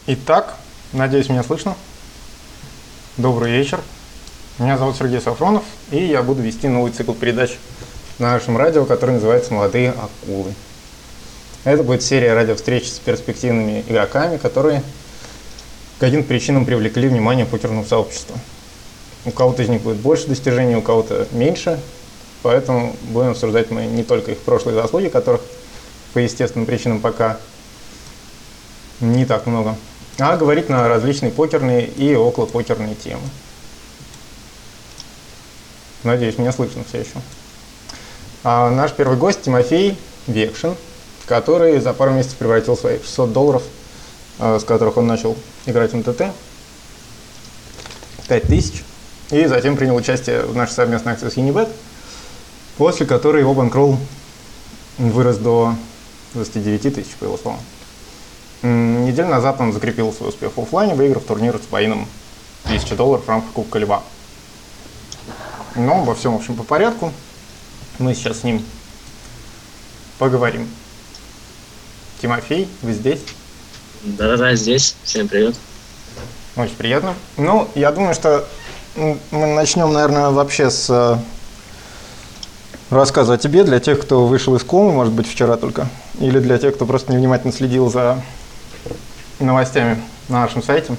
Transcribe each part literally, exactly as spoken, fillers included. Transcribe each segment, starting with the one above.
Итак, надеюсь, меня слышно. Добрый вечер. Меня зовут Сергей Сафронов, и я буду вести новый цикл передач на нашем радио, который называется «Молодые акулы». Это будет серия радиовстреч с перспективными игроками, которые по каким-то причинам привлекли внимание покерного сообщества. У кого-то из них будет больше достижений, у кого-то меньше, поэтому будем обсуждать мы не только их прошлые заслуги, которых по естественным причинам пока не так много, а говорить на различные покерные и околопокерные темы. Надеюсь, меня слышно все еще. А наш первый гость Тимофей Векшин, который за пару месяцев превратил свои шестьсот долларов, с которых он начал играть в эм тэ тэ, в пять тысяч, и затем принял участие в нашей совместной акции с Unibet, после которой его банкролл вырос до двадцати девяти тысяч, по его словам. Неделю назад он закрепил свой успех в оффлайне, выиграв турнир с поином тысячи долларов в рамках Кубка Льва. Но во всем, в общем, по порядку. Мы сейчас с ним поговорим. Тимофей, вы здесь? Да-да-да, здесь. Всем привет. Очень приятно. Ну, я думаю, что мы начнем, наверное, вообще с рассказа о тебе для тех, кто вышел из комы, может быть, вчера только, или для тех, кто просто невнимательно следил за новостями на нашем сайте.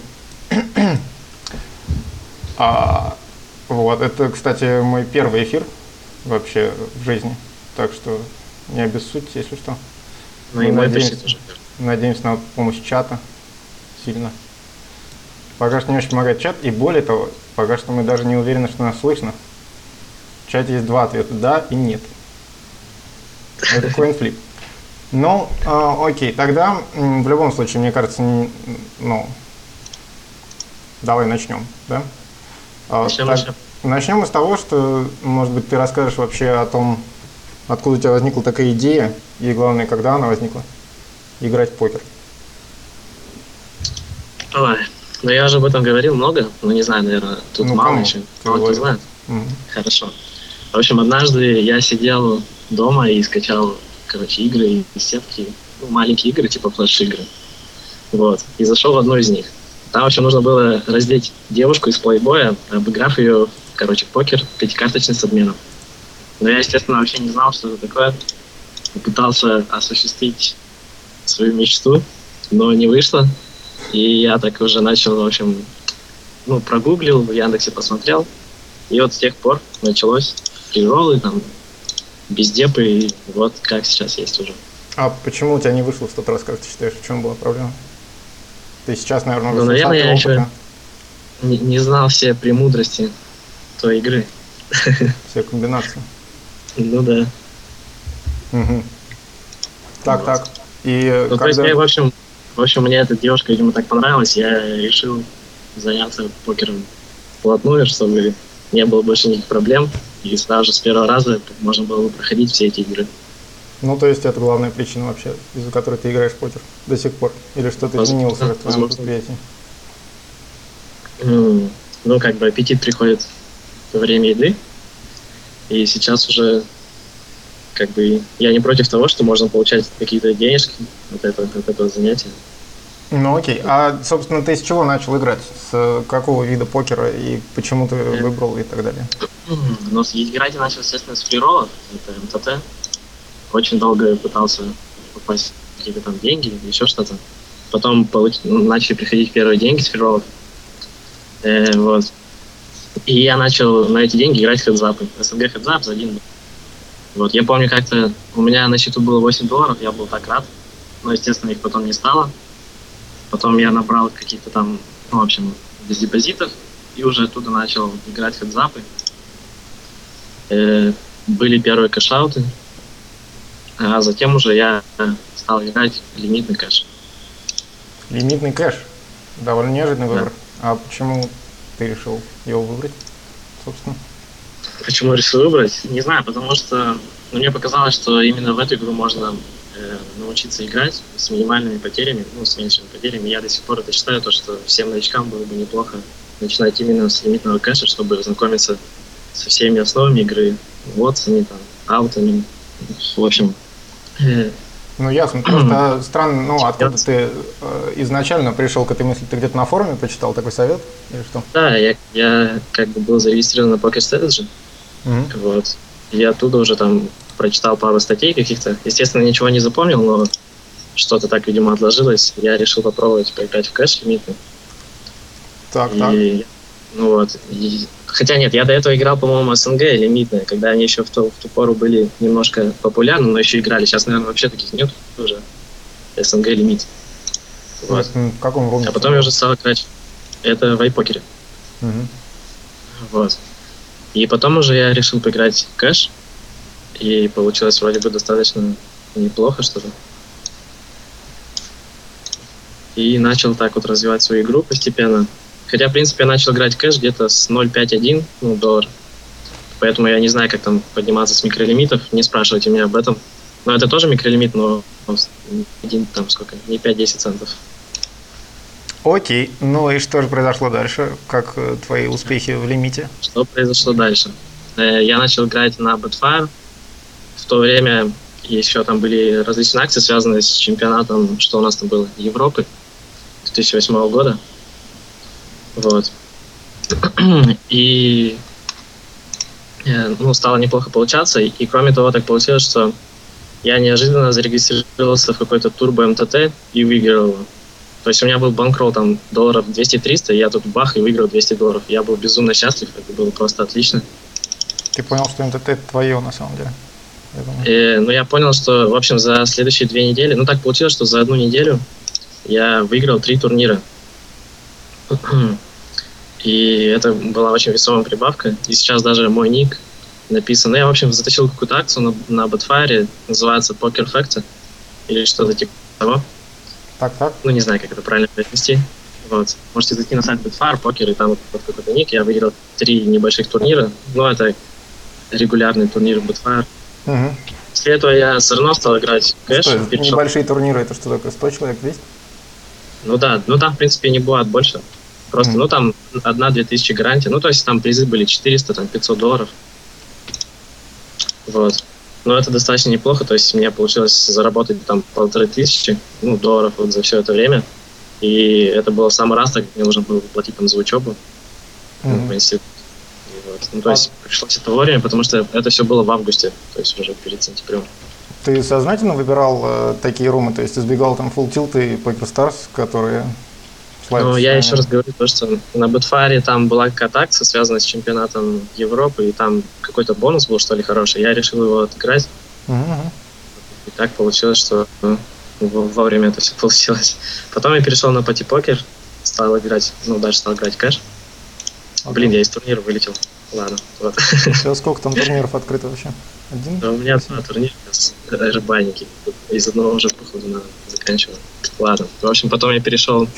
а, вот, это, кстати, мой первый эфир вообще в жизни, так что не обессудьте, если что. Ну и мой почти тоже. Надеемся на помощь чата сильно. Пока что не очень помогает чат, и более того, пока что мы даже не уверены, что нас слышно. В чате есть два ответа: да и нет. Это coin-flip. Ну, э, окей, тогда в любом случае, мне кажется, не, ну, давай начнем, да? Начнем, так, начнем. Начнем мы с того, что, может быть, ты расскажешь вообще о том, откуда у тебя возникла такая идея, и главное, когда она возникла, играть в покер. Ой, ну я уже об этом говорил много, но не знаю, наверное, тут ну, мало кому? еще, мало кто знает. Угу. Хорошо. В общем, однажды я сидел дома и скачал, короче, игры и сетки, ну, маленькие игры, типа флеш-игры. Вот. И зашел в одну из них. Там, в общем, нужно было раздеть девушку из плейбоя, обыграв ее, короче, в покер пятикарточный с обменом. Но я, естественно, вообще не знал, что это такое. Пытался осуществить свою мечту, но не вышло. И я так уже начал, в общем, ну, прогуглил, в Яндексе посмотрел. И вот с тех пор началось фрироллы, там, бездепы, и вот как сейчас есть уже. А почему у тебя не вышло в тот раз, как ты считаешь, в чем была проблема? Ты сейчас, наверное, ну, наверное, я еще не, не знал все премудрости той игры. Все комбинации. Ну да. Угу. Так, вот. так. И ну, когда... то есть я, в общем, в общем, мне эта девушка, видимо, так понравилась, я решил заняться покером вплотную, чтобы не было больше никаких проблем, и сразу же с первого раза можно было проходить все эти игры. Ну, то есть это главная причина вообще, из-за которой ты играешь в покер до сих пор? Или что-то изменилось в твоем восприятии? Ну, как бы аппетит приходит во время еды, и сейчас уже как бы я не против того, что можно получать какие-то денежки от этого, от этого занятия. Ну, окей. А, собственно, ты с чего начал играть? С какого вида покера и почему ты выбрал и так далее? Ну, играть я начал, естественно, с фрироллов, это эм тэ тэ. Очень долго пытался попасть в какие-то там деньги или еще что-то. Потом получ... начали приходить первые деньги с фрироллов. Э, вот. И я начал на эти деньги играть в хедзапы. эс эн гэ хедзап за один. Вот. Я помню, как-то у меня на счету было восемь долларов, я был так рад. Но, естественно, их потом не стало. Потом я набрал какие-то там, ну, в общем, без депозитов. И уже оттуда начал играть в хедзапы. Э, были первые кэшауты. А затем уже я стал играть в лимитный кэш. Лимитный кэш? Довольно неожиданный выбор. Да. А почему ты решил его выбрать, собственно? Почему решил выбрать? Не знаю, потому что ну, мне показалось, что именно в эту игру можно э, научиться играть с минимальными потерями, ну, с меньшими потерями. Я до сих пор это считаю, то, что всем новичкам было бы неплохо начинать именно с лимитного кэша, чтобы ознакомиться со всеми основами игры, вотсами, там, аутами. В общем, Ну, ясно. Просто странно, ну, откуда ты э, изначально пришел к этой мысли? Ты где-то на форуме почитал такой совет или что? Да, я, я как бы был зарегистрирован на Poker Strategy, Угу. вот. И оттуда уже там прочитал пару статей каких-то. Естественно, ничего не запомнил, но что-то так, видимо, отложилось. Я решил попробовать поиграть в кэш лимитный. Так, И, так. ну вот. И, хотя нет, я до этого играл, по-моему, СНГ лимитные, когда они еще в ту, в ту пору были немножко популярны, но еще играли. Сейчас, наверное, вообще таких нет уже. СНГ лимит. Вот. В каком руме? А потом я уже стал играть. Это в айпокере. Угу. Вот. И потом уже я решил поиграть в кэш. И получилось вроде бы достаточно неплохо что-то. И начал так вот развивать свою игру постепенно. Хотя, в принципе, я начал играть в кэш где-то с ноль целых пять десятых один ну, доллар. Поэтому я не знаю, как там подниматься с микролимитов. Не спрашивайте меня об этом. Но это тоже микролимит, но один, там сколько, не пять-десять центов. Окей. Ну и что же произошло дальше? Как э, твои успехи в лимите? Что произошло дальше? Э, Я начал играть на Betfair. В то время еще там были различные акции, связанные с чемпионатом, что у нас там было, Европы две тысячи восьмого года. Вот. И э, ну, стало неплохо получаться. И, кроме того, так получилось, что я неожиданно зарегистрировался в какой-то турбо МТТ и выиграл его. То есть у меня был банкролл там долларов двести-триста, и я тут бах и выиграл двести долларов. Я был безумно счастлив, это было просто отлично. Ты понял, что МТТ твое на самом деле? Я думаю. И, ну, я понял, что, в общем, за следующие две недели, ну, так получилось, что за одну неделю я выиграл три турнира. И это была очень весомая прибавка. И сейчас даже мой ник написан. Ну, я, в общем, затащил какую-то акцию на, на Betfair, называется Poker Factor, или что-то типа того. Так, так. Ну, не знаю, как это правильно произнести. Вот. Можете зайти на сайт Betfair, покер, и там вот, вот какой-то ник. Я выиграл три небольших турнира. Ну, это регулярный турнир Betfair. Угу. После этого я все равно стал играть в кэш. Что, перешел. небольшие турниры, это что такое? сто человек, двести? Ну да, ну там, в принципе, не бывает больше. Просто, Мгм. ну там одна-две тысячи гарантий. Ну, то есть там призы были четыреста, там пятьсот долларов. Вот. Но это достаточно неплохо, то есть мне получилось заработать там полторы тысячи ну, долларов вот за все это время. И это было в самый раз, так мне нужно было платить там за учебу Мгм. в институте. И вот. Ну, то есть пришлось это вовремя, потому что это все было в августе, то есть уже перед сентябрем. Ты сознательно выбирал э, такие румы, то есть избегал там Full Tilt и Poker Stars, которые славятся? Ну, я еще раз говорю, то, что на Betfair там была какая-то акция, связанная с чемпионатом Европы, и там какой-то бонус был, что ли, хороший. Я решил его отыграть. Мгм. И так получилось, что ну, во во время это все получилось. Потом я перешел на пати-покер, стал играть, ну, дальше стал играть кэш. Блин, я из турнира вылетел. Ладно, вот. Сейчас сколько там турниров открыто вообще? Один? Да у меня два турнира с рыбальники. Из одного уже, походу, надо заканчивать. Ладно, в общем, потом я перешел...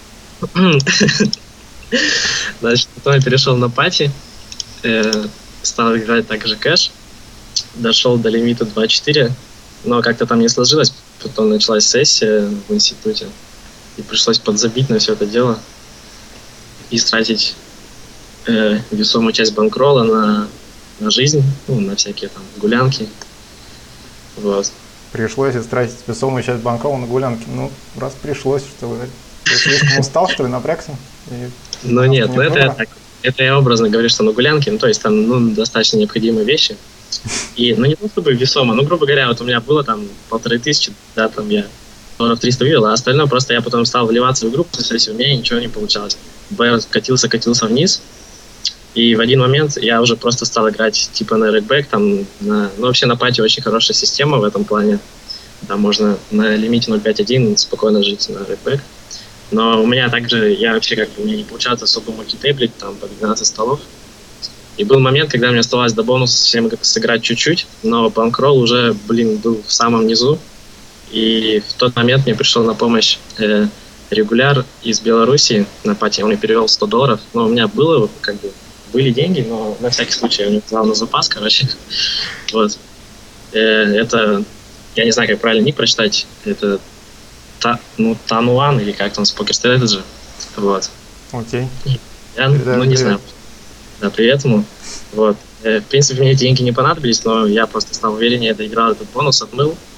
Значит, потом я перешел на пати, э, стал играть также кэш, дошел до лимита два четыре, но как-то там не сложилось, потом началась сессия в институте, и пришлось подзабить на все это дело и стратить э, весомую часть банкролла на, на жизнь, ну, на всякие там гулянки. Вот. Пришлось истратить весомую часть банкролла на гулянки. Ну, раз пришлось, что вы ты слишком устал, что ли, напрягся? И Ну нет, не ну это я выбора? так. Это я образно говорю, что на гулянке, ну то есть там ну, достаточно необходимые вещи. И, ну не то чтобы весомо, ну грубо говоря, вот у меня было там полторы тысячи, да, там я долларов триста вывел, а остальное просто я потом стал вливаться в игру, то есть у меня ничего не получалось. Бэр катился, катился вниз, и в один момент я уже просто стал играть типа на рейкбэк, там, на, ну вообще на пати очень хорошая система в этом плане, там можно на лимите ноль пять один спокойно жить на рейкбэк. Но у меня также, я вообще как бы, мне не получалось особо мультитейблить, там, по двенадцать столов. И был момент, когда мне оставалось до бонуса всем сыграть чуть-чуть, но банкролл уже, блин, был в самом низу. И в тот момент мне пришел на помощь э, регуляр из Беларуси на пати, он мне перевел сто долларов. Но у меня было, как бы, были деньги, но на всякий случай я у него взял на запас, короче. Вот. Э, это, я не знаю, как правильно ник прочитать, это... Та, ну, Тануан, или как там, с Poker Strategy. Вот. Окей. Я, ну, не привет. знаю. Да, привет ему. Вот. Э, В принципе, мне деньги не понадобились, но я просто стал увереннее доиграл этот бонус, отмыл.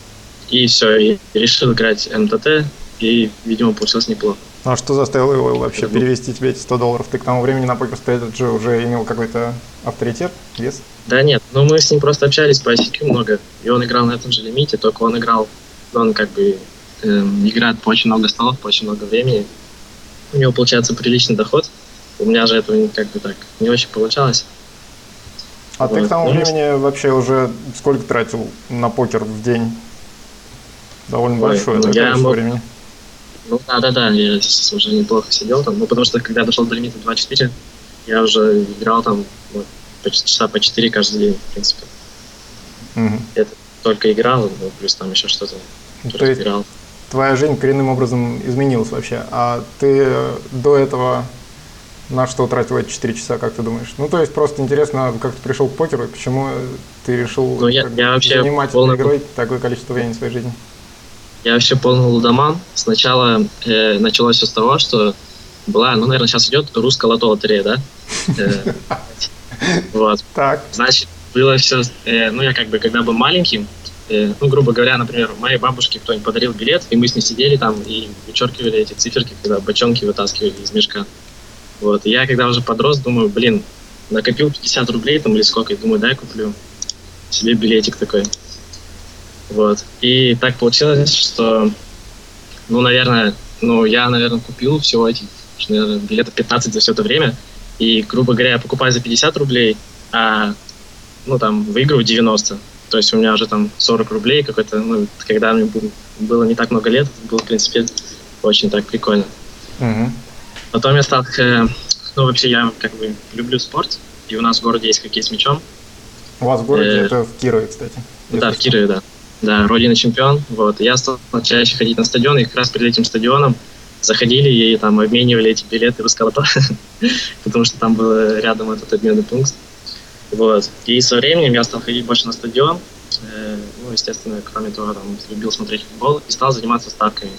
и все, и решил играть эм тэ тэ, и, видимо, получилось неплохо. Ну а что заставило его вообще перевести тебе эти сто долларов? Ты к тому времени на PokerStrat уже имел какой-то авторитет, вес? Да нет, ну мы с ним просто общались по ай си кью много, и он играл на этом же лимите, только он играл, он как бы э, играет по очень много столов, по очень много времени. У него получается приличный доход, у меня же этого как бы так не очень получалось. А вот. Ты к тому ну, времени вообще уже сколько тратил на покер в день? Довольно Ой, большое, ну, да, количество мог... времени? Ну да-да-да, я уже неплохо сидел там, ну потому что когда дошел до лимита два четыре, я уже играл там вот, почти часа по четыре каждый день, в принципе. Угу. Это только играл, ну, плюс там еще что-то разбирал. Твоя жизнь коренным образом изменилась вообще, а ты до этого на что тратил эти четыре часа, как ты думаешь? Ну, то есть просто интересно, как ты пришел к покеру, и почему ты решил ну, я, я занимать полный... этой игрой такое количество времени в своей жизни? Я вообще полный лудоман. Сначала э, началось все с того, что была, ну, наверное, сейчас идет русская лото-лотерея, да? Вот. Так. Значит, было все, ну, я как бы, когда был маленьким, ну, грубо говоря, например, моей бабушке кто-нибудь подарил билет, и мы с ней сидели там и вычеркивали эти циферки, когда бочонки вытаскивали из мешка. Вот. И я, когда уже подрос, думаю, блин, накопил пятьдесят рублей там или сколько, и думаю, дай куплю себе билетик такой. Вот. И так получилось, что, ну, наверное, ну, я, наверное, купил всего эти, наверное, билетов пятнадцать за все это время. И, грубо говоря, я покупаю за пятьдесят рублей, а, ну, там, выигрываю девяносто. То есть у меня уже там сорок рублей какой-то, ну, когда мне было не так много лет, это было, в принципе, очень так прикольно. Uh-huh. Потом я стал, ну, вообще я как бы люблю спорт, и у нас в городе есть хоккей с мячом. У вас в городе, э- это в Кирове, кстати. Да, в Кирове, да. Да, родина чемпион, вот. Я стал чаще ходить на стадион, и как раз перед этим стадионом заходили и там обменивали эти билеты русского лото, потому что там был рядом этот обменный пункт. Вот. И со временем я стал ходить больше на стадион, э, ну, естественно, кроме того, там, любил смотреть футбол и стал заниматься ставками.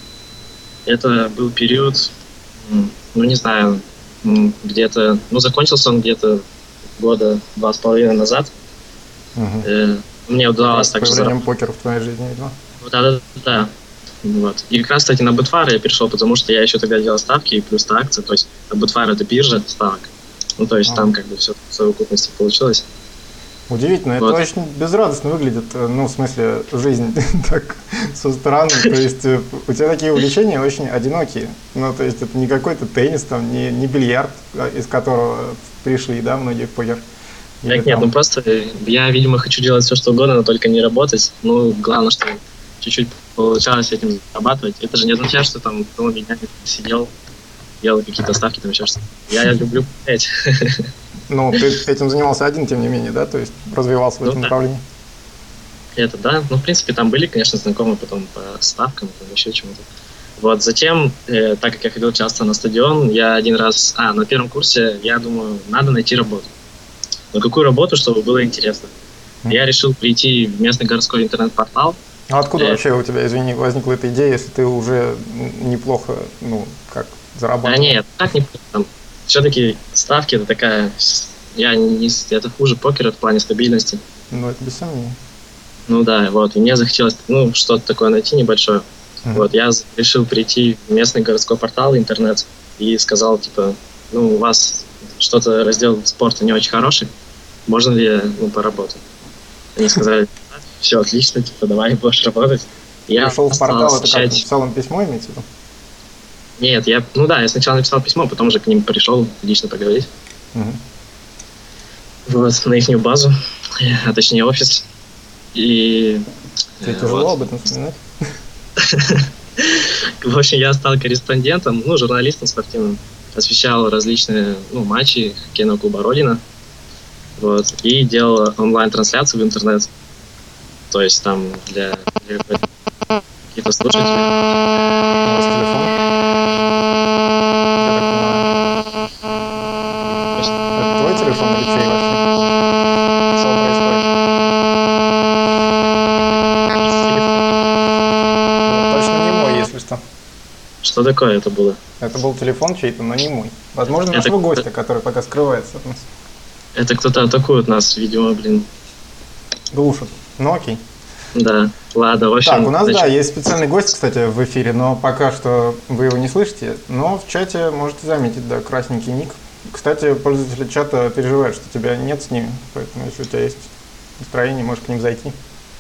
Это был период, ну, не знаю, где-то, ну, закончился он где-то года два с половиной назад. Угу. Э, мне удавалось так же заработать. Покер в твоей жизни, видимо? Да, да, да. Вот. И как раз, кстати, на Betfair я перешел, потому что я еще тогда делал ставки и плюс акции, то есть Betfair — это биржа ставок. Ну, то есть а. там как бы все в совокупности получилось. Удивительно, вот. Это очень безрадостно выглядит, ну, в смысле, жизнь так со стороны, то есть у тебя такие увлечения очень одинокие, ну, то есть это не какой-то теннис, там, не, не бильярд, из которого пришли, да, многие в покер. Нет, нет, ну просто я, видимо, хочу делать все, что угодно, но только не работать, ну, главное, что чуть-чуть получалось этим зарабатывать. Это же не означает, что там целыми днями сидел, делал какие-то ставки, там еще что-то. Я, я люблю петь. Ну, ты этим занимался один, тем не менее, да? То есть развивался в этом ну, да. направлении? Это да. Ну, в принципе, там были, конечно, знакомые потом по ставкам, там еще чему-то. Вот, затем, э, так как я ходил часто на стадион, я один раз... А, на первом курсе, я думаю, надо найти работу. Но какую работу, чтобы было интересно? Mm. Я решил прийти в местный городской интернет-портал. А откуда э, вообще у тебя, извини, возникла эта идея, если ты уже неплохо, ну, как, зарабатывал? Да нет, так неплохо. Там, все-таки ставки — это такая... Я не, это хуже покера в плане стабильности. Ну, это без сомнения. Ну да, вот. И мне захотелось, ну, что-то такое найти небольшое. Mm-hmm. Вот, я решил прийти в местный городской портал, интернет, и сказал, типа, ну, у вас что-то, раздел спорта не очень хороший, можно ли, ну, поработать? Они сказали, все отлично, типа, давай будешь работать. Я пришел в портал, это как, написал им письмо, имеете в виду? Нет, я, ну да, я сначала написал письмо, потом уже к ним пришел лично поговорить. Угу. Вот, на их базу, а точнее офис. И... Тебе э, тяжело вот. об этом вспоминать? В общем, я стал корреспондентом, ну, журналистом спортивным. Освещал различные, ну, матчи хоккейного клуба «Родина». Вот, и делал онлайн-трансляцию в интернет. То есть там для, для каких-то слушателей. У вас телефон? Это твой телефон или чей вообще? Что происходит? Ну, точно не мой, если что. Что такое это было? Это был телефон чей-то, но не мой. Возможно, это нашего гостя, который пока скрывается от нас. Это кто-то атакует нас, видимо, блин. Глушат. Ну окей. Да. Ладно, в общем... Так, у нас, значит, да, есть специальный гость, кстати, в эфире, но пока что вы его не слышите, но в чате можете заметить, да, красненький ник. Кстати, пользователи чата переживают, что тебя нет с ними, поэтому если у тебя есть настроение, можешь к ним зайти.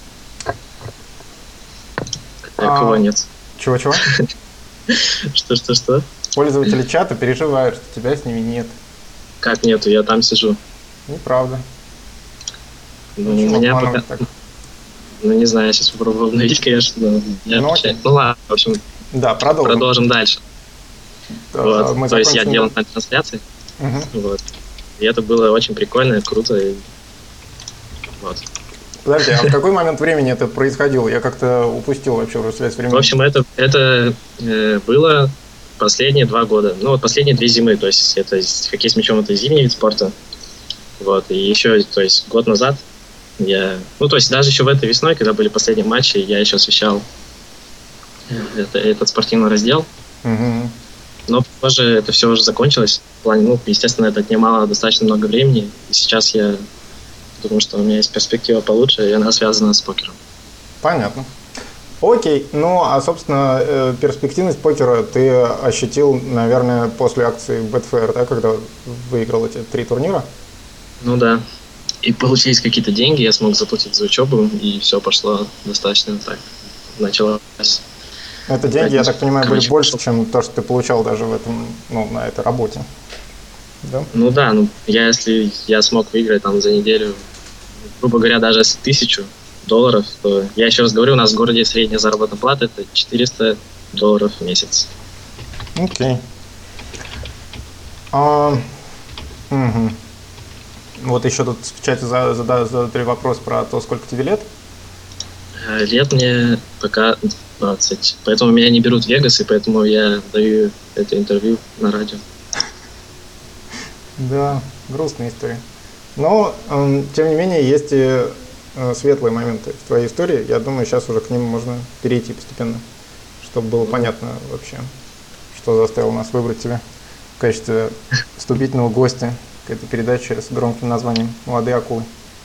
а, кого нет? Чего-чего? Что-что-что? Пользователи чата переживают, что тебя с ними нет. Как нету? Я там сижу. Неправда. Ну, у Почему меня обманывать пока... так? Ну, не знаю, я сейчас попробую обновить, конечно, но я Ну, отвечаю. окей. Ну, ладно, в общем, Да, продолжим. продолжим дальше. Да, Вот. мы То есть я закончим- делал на трансляции, Мгм. вот. И это было очень прикольно, круто. И... Вот. Подожди, а в какой момент времени это происходило? Я как-то упустил вообще уже связь времени. В общем, это, это э, было последние два года. Ну, вот последние две зимы. То есть это с- хоккей с мячом — это зимний вид спорта. Вот. И еще, то есть год назад я... Ну, то есть даже еще в этой весной, когда были последние матчи, я еще освещал это- этот спортивный раздел. Мгм. Но позже это все уже закончилось. В плане, ну, естественно, это отнимало достаточно много времени. И сейчас я думаю, что у меня есть перспектива получше, и она связана с покером. Понятно. Окей, ну а, собственно, э, перспективность покера ты ощутил, наверное, после акции Betfair, да, когда выиграл эти три турнира? Ну да. И получились какие-то деньги, я смог заплатить за учебу, и все пошло достаточно так. Началось. Это деньги, я так понимаю, были Короче, больше, пошел. чем то, что ты получал даже в этом, ну, на этой работе. Да? Ну да, ну я если я смог выиграть там за неделю, грубо говоря, даже с тысячу долларов, то я еще раз говорю, у нас в городе средняя заработная плата это четыреста долларов в месяц. Окей. А, мгм. Вот еще тут в чате за- зада- задали вопрос про то, сколько тебе лет. А лет мне пока двадцать, поэтому меня не берут в Вегас, и поэтому я даю это интервью на радио. Да, грустная история. Но, эм, тем не менее, есть и э, светлые моменты в твоей истории. Я думаю, сейчас уже к ним можно перейти постепенно, чтобы было понятно вообще, что заставило нас выбрать тебя в качестве вступительного гостя к этой передаче с громким названием «Молодые акулы».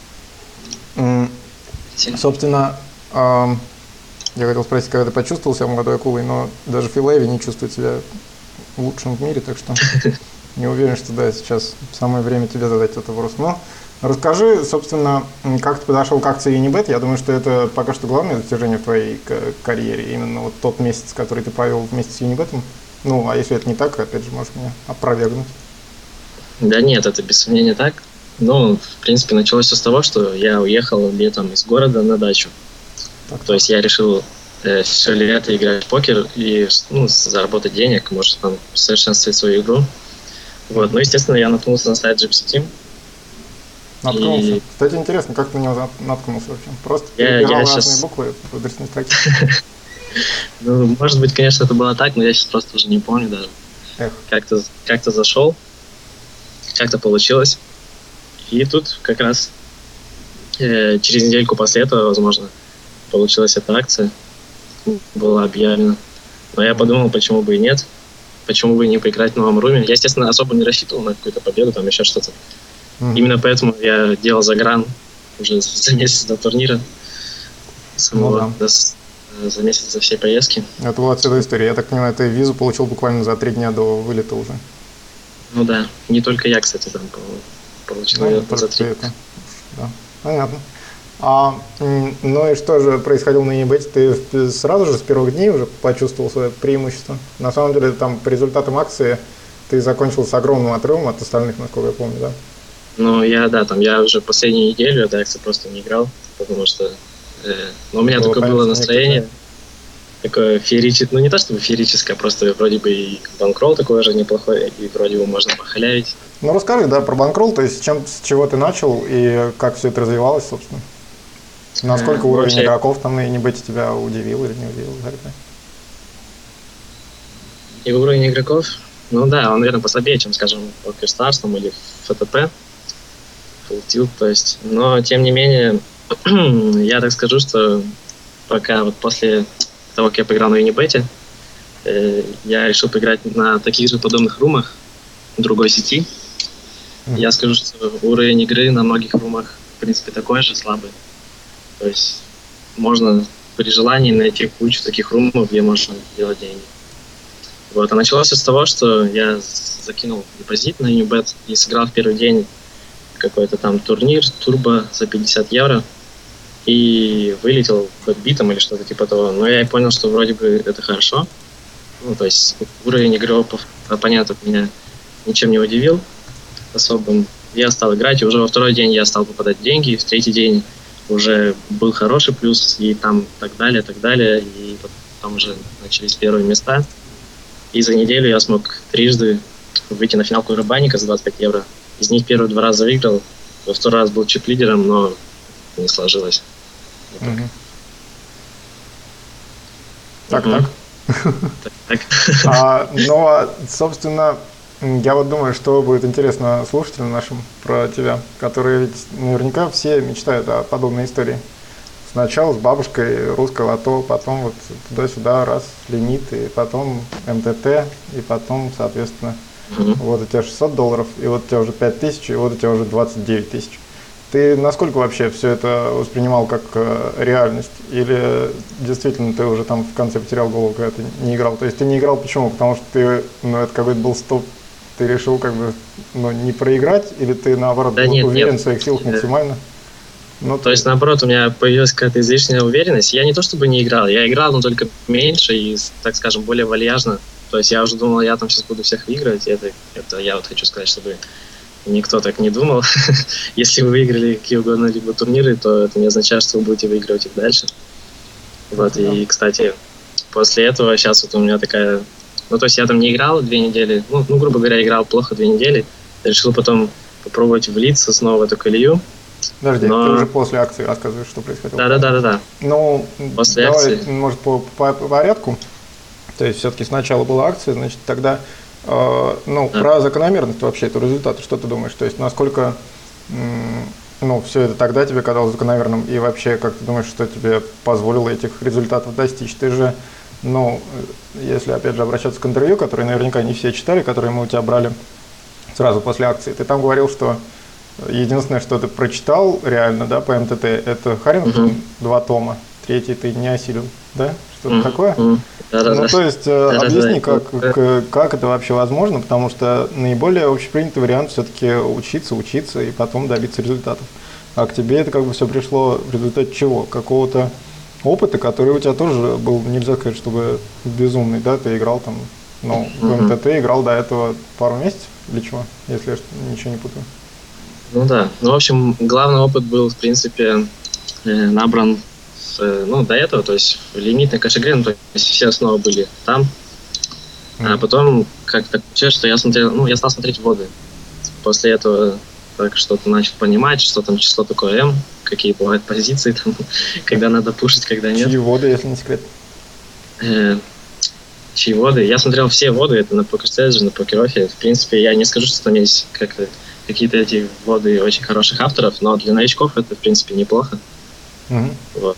М, Собственно, эм, я хотел спросить, когда ты почувствовал себя молодой акулой, но даже Фил Эви не чувствует себя лучшим в мире, так что не уверен, что да, сейчас самое время тебе задать этот вопрос. Но расскажи, собственно, м, как ты подошел к акции Unibet. Я думаю, что это пока что главное достижение в твоей к- карьере, именно вот тот месяц, который ты провел вместе с Unibet. Ну, а если это не так, опять же, можешь меня опровергнуть. Да нет, это без сомнения так. Ну, в принципе, началось все с того, что я уехал летом из города на дачу. Так, То есть я решил э, все лето играть в покер и ну, заработать денег, может, там, усовершенствовать свою игру. Вот. Ну, естественно, я наткнулся на сайт Gypsy Team. наткнулся. И- Кстати, интересно, как ты на него за- наткнулся вообще? Просто Я- перебирал я разные щас- буквы в адресной строке. Ну, может быть, конечно, это было так, но я сейчас просто уже не помню даже. Эх. Как-то как зашел, как-то получилось. И тут как раз э, через недельку после этого, возможно, получилась эта акция, была объявлена. Но я подумал, почему бы и нет, почему бы и не поиграть в новом руме. Я, естественно, особо не рассчитывал на какую-то победу, там еще что-то. Мгм. Именно поэтому я делал загран уже за месяц до турнира. Самого, Ну до с- за месяц до всей поездки. Это была отсюда история. Я так понимаю, ты визу получил буквально за три дня до вылета уже. Ну да, не только я, кстати, там по- получил Ну, её только за ты три. это. Да. Понятно. А, м, ну и что же происходило на Unibet? Ты в- сразу же с первых дней уже почувствовал свое преимущество? На самом деле, там по результатам акции ты закончил с огромным отрывом от остальных, насколько я помню, да? Ну, я, да, там, я уже последнюю неделю до акции просто не играл, потому что, э, ну, у меня Было такое понятно, было что настроение, некоторые- такое феерическое, ну, не то чтобы феерическое, просто вроде бы и банкролл такой же неплохой, и вроде бы можно похалявить. Ну расскажи, да, про банкролл, то есть чем, с чего ты начал и как все это развивалось, собственно? Насколько Э, уровень вообще- игроков там на Unibet тебя удивил или не удивил? и так далее? И уровень игроков, ну да, он, наверное, послабее, чем, скажем, PokerStars там, или эф тэ пэ, Full Tilt, то есть. Но, тем не менее, я так скажу, что пока вот после того, как я поиграл на Unibet, э, я решил поиграть на таких же подобных румах другой сети. Мгм. Я скажу, что уровень игры на многих румах, в принципе, такой же слабый. То есть можно при желании найти кучу таких румов, где можно делать деньги. Вот. А началось с того, что я закинул депозит на Unibet и сыграл в первый день какой-то там турнир, турбо за пятьдесят евро, и вылетел бэтбитом или что-то типа того. Но я и понял, что вроде бы это хорошо. Ну, то есть уровень игровых оппонентов меня ничем не удивил особым. Я стал играть, и уже во второй день я стал попадать в деньги, в третий день уже был хороший плюс, и там так далее, так далее, и потом уже начались первые места. И за неделю я смог трижды выйти на финал Курабаника за двадцать пять евро. Из них первые два раза выиграл, во второй раз был чип-лидером, но не сложилось. Угу. Так, угу. так. так. А, ну, собственно, я вот думаю, что будет интересно слушателям нашим про тебя, которые ведь наверняка все мечтают о подобной истории. Сначала с бабушкой русское лото, потом вот туда-сюда раз лимит, и потом эм тэ тэ, и потом, соответственно, mm-hmm. вот у тебя шестьсот долларов, и вот у тебя уже пять тысяч, и вот у тебя уже двадцать девять тысяч. Ты насколько вообще все это воспринимал как э, реальность? Или действительно ты уже там в конце потерял голову, когда ты не играл? То есть ты не играл почему? Потому что ты, ну, это какой-то был стоп, ты решил как бы, ну, не проиграть, или ты наоборот да был нет, уверен нет. в своих силах максимально? Ну, то есть, наоборот, у меня появилась какая-то излишняя уверенность. Я не то чтобы не играл, я играл, но только меньше и, так скажем, более вальяжно. То есть я уже думал, я там сейчас буду всех выигрывать. И это, это я вот хочу сказать, чтобы никто так не думал. Если вы выиграли какие угодно либо турниры, то это не означает, что вы будете выигрывать их дальше. Вот, и, кстати, после этого сейчас вот у меня такая... Ну, то есть я там не играл две недели, ну, ну грубо говоря, играл плохо две недели. Решил потом попробовать влиться снова в эту колею. Подожди, Но... ты уже после акции рассказываешь, что происходило. Да-да-да-да. Ну, после давай, акции. может, по, по, по порядку. То есть все-таки сначала была акция, значит, тогда, э, ну, да. про закономерность вообще этого результата, что ты думаешь? То есть насколько, м, ну, все это тогда тебе казалось закономерным, и вообще, как ты думаешь, что тебе позволило этих результатов достичь? Ты же, ну, если, опять же, обращаться к интервью, которые наверняка не все читали, которые мы у тебя брали сразу после акции, ты там говорил, что единственное, что ты прочитал реально, да, по эм тэ тэ, это Харрингтон, uh-huh. два тома, третий ты не осилил, да? Что-то uh-huh. такое? Uh-huh. Ну, то есть, uh-huh. объясни, как, как, как это вообще возможно, потому что наиболее общепринятый вариант все-таки учиться, учиться и потом добиться результатов. А к тебе это как бы все пришло в результате чего? Какого-то опыта, который у тебя тоже был, нельзя сказать, чтобы безумный, да? Ты играл там, ну, в эм тэ тэ играл до этого пару месяцев или чего, если я ничего не путаю? Ну да, ну в общем, главный опыт был, в принципе, э, набран э, ну, до этого, то есть в лимитной кэш-игре, ну, то есть все основы были там, mm-hmm. а потом как-то получилось, что я смотрел, ну, я стал смотреть воды. После этого так что-то начал понимать, что там число такое М, какие бывают позиции, там, когда надо пушить, когда нет. Чьи воды, если не секрет? Э, чьи воды? Я смотрел все воды, это на PokerStage, на PokerOffice. В принципе, я не скажу, что там есть как-то какие-то эти воды очень хороших авторов, но для новичков это, в принципе, неплохо. Mm-hmm. Вот.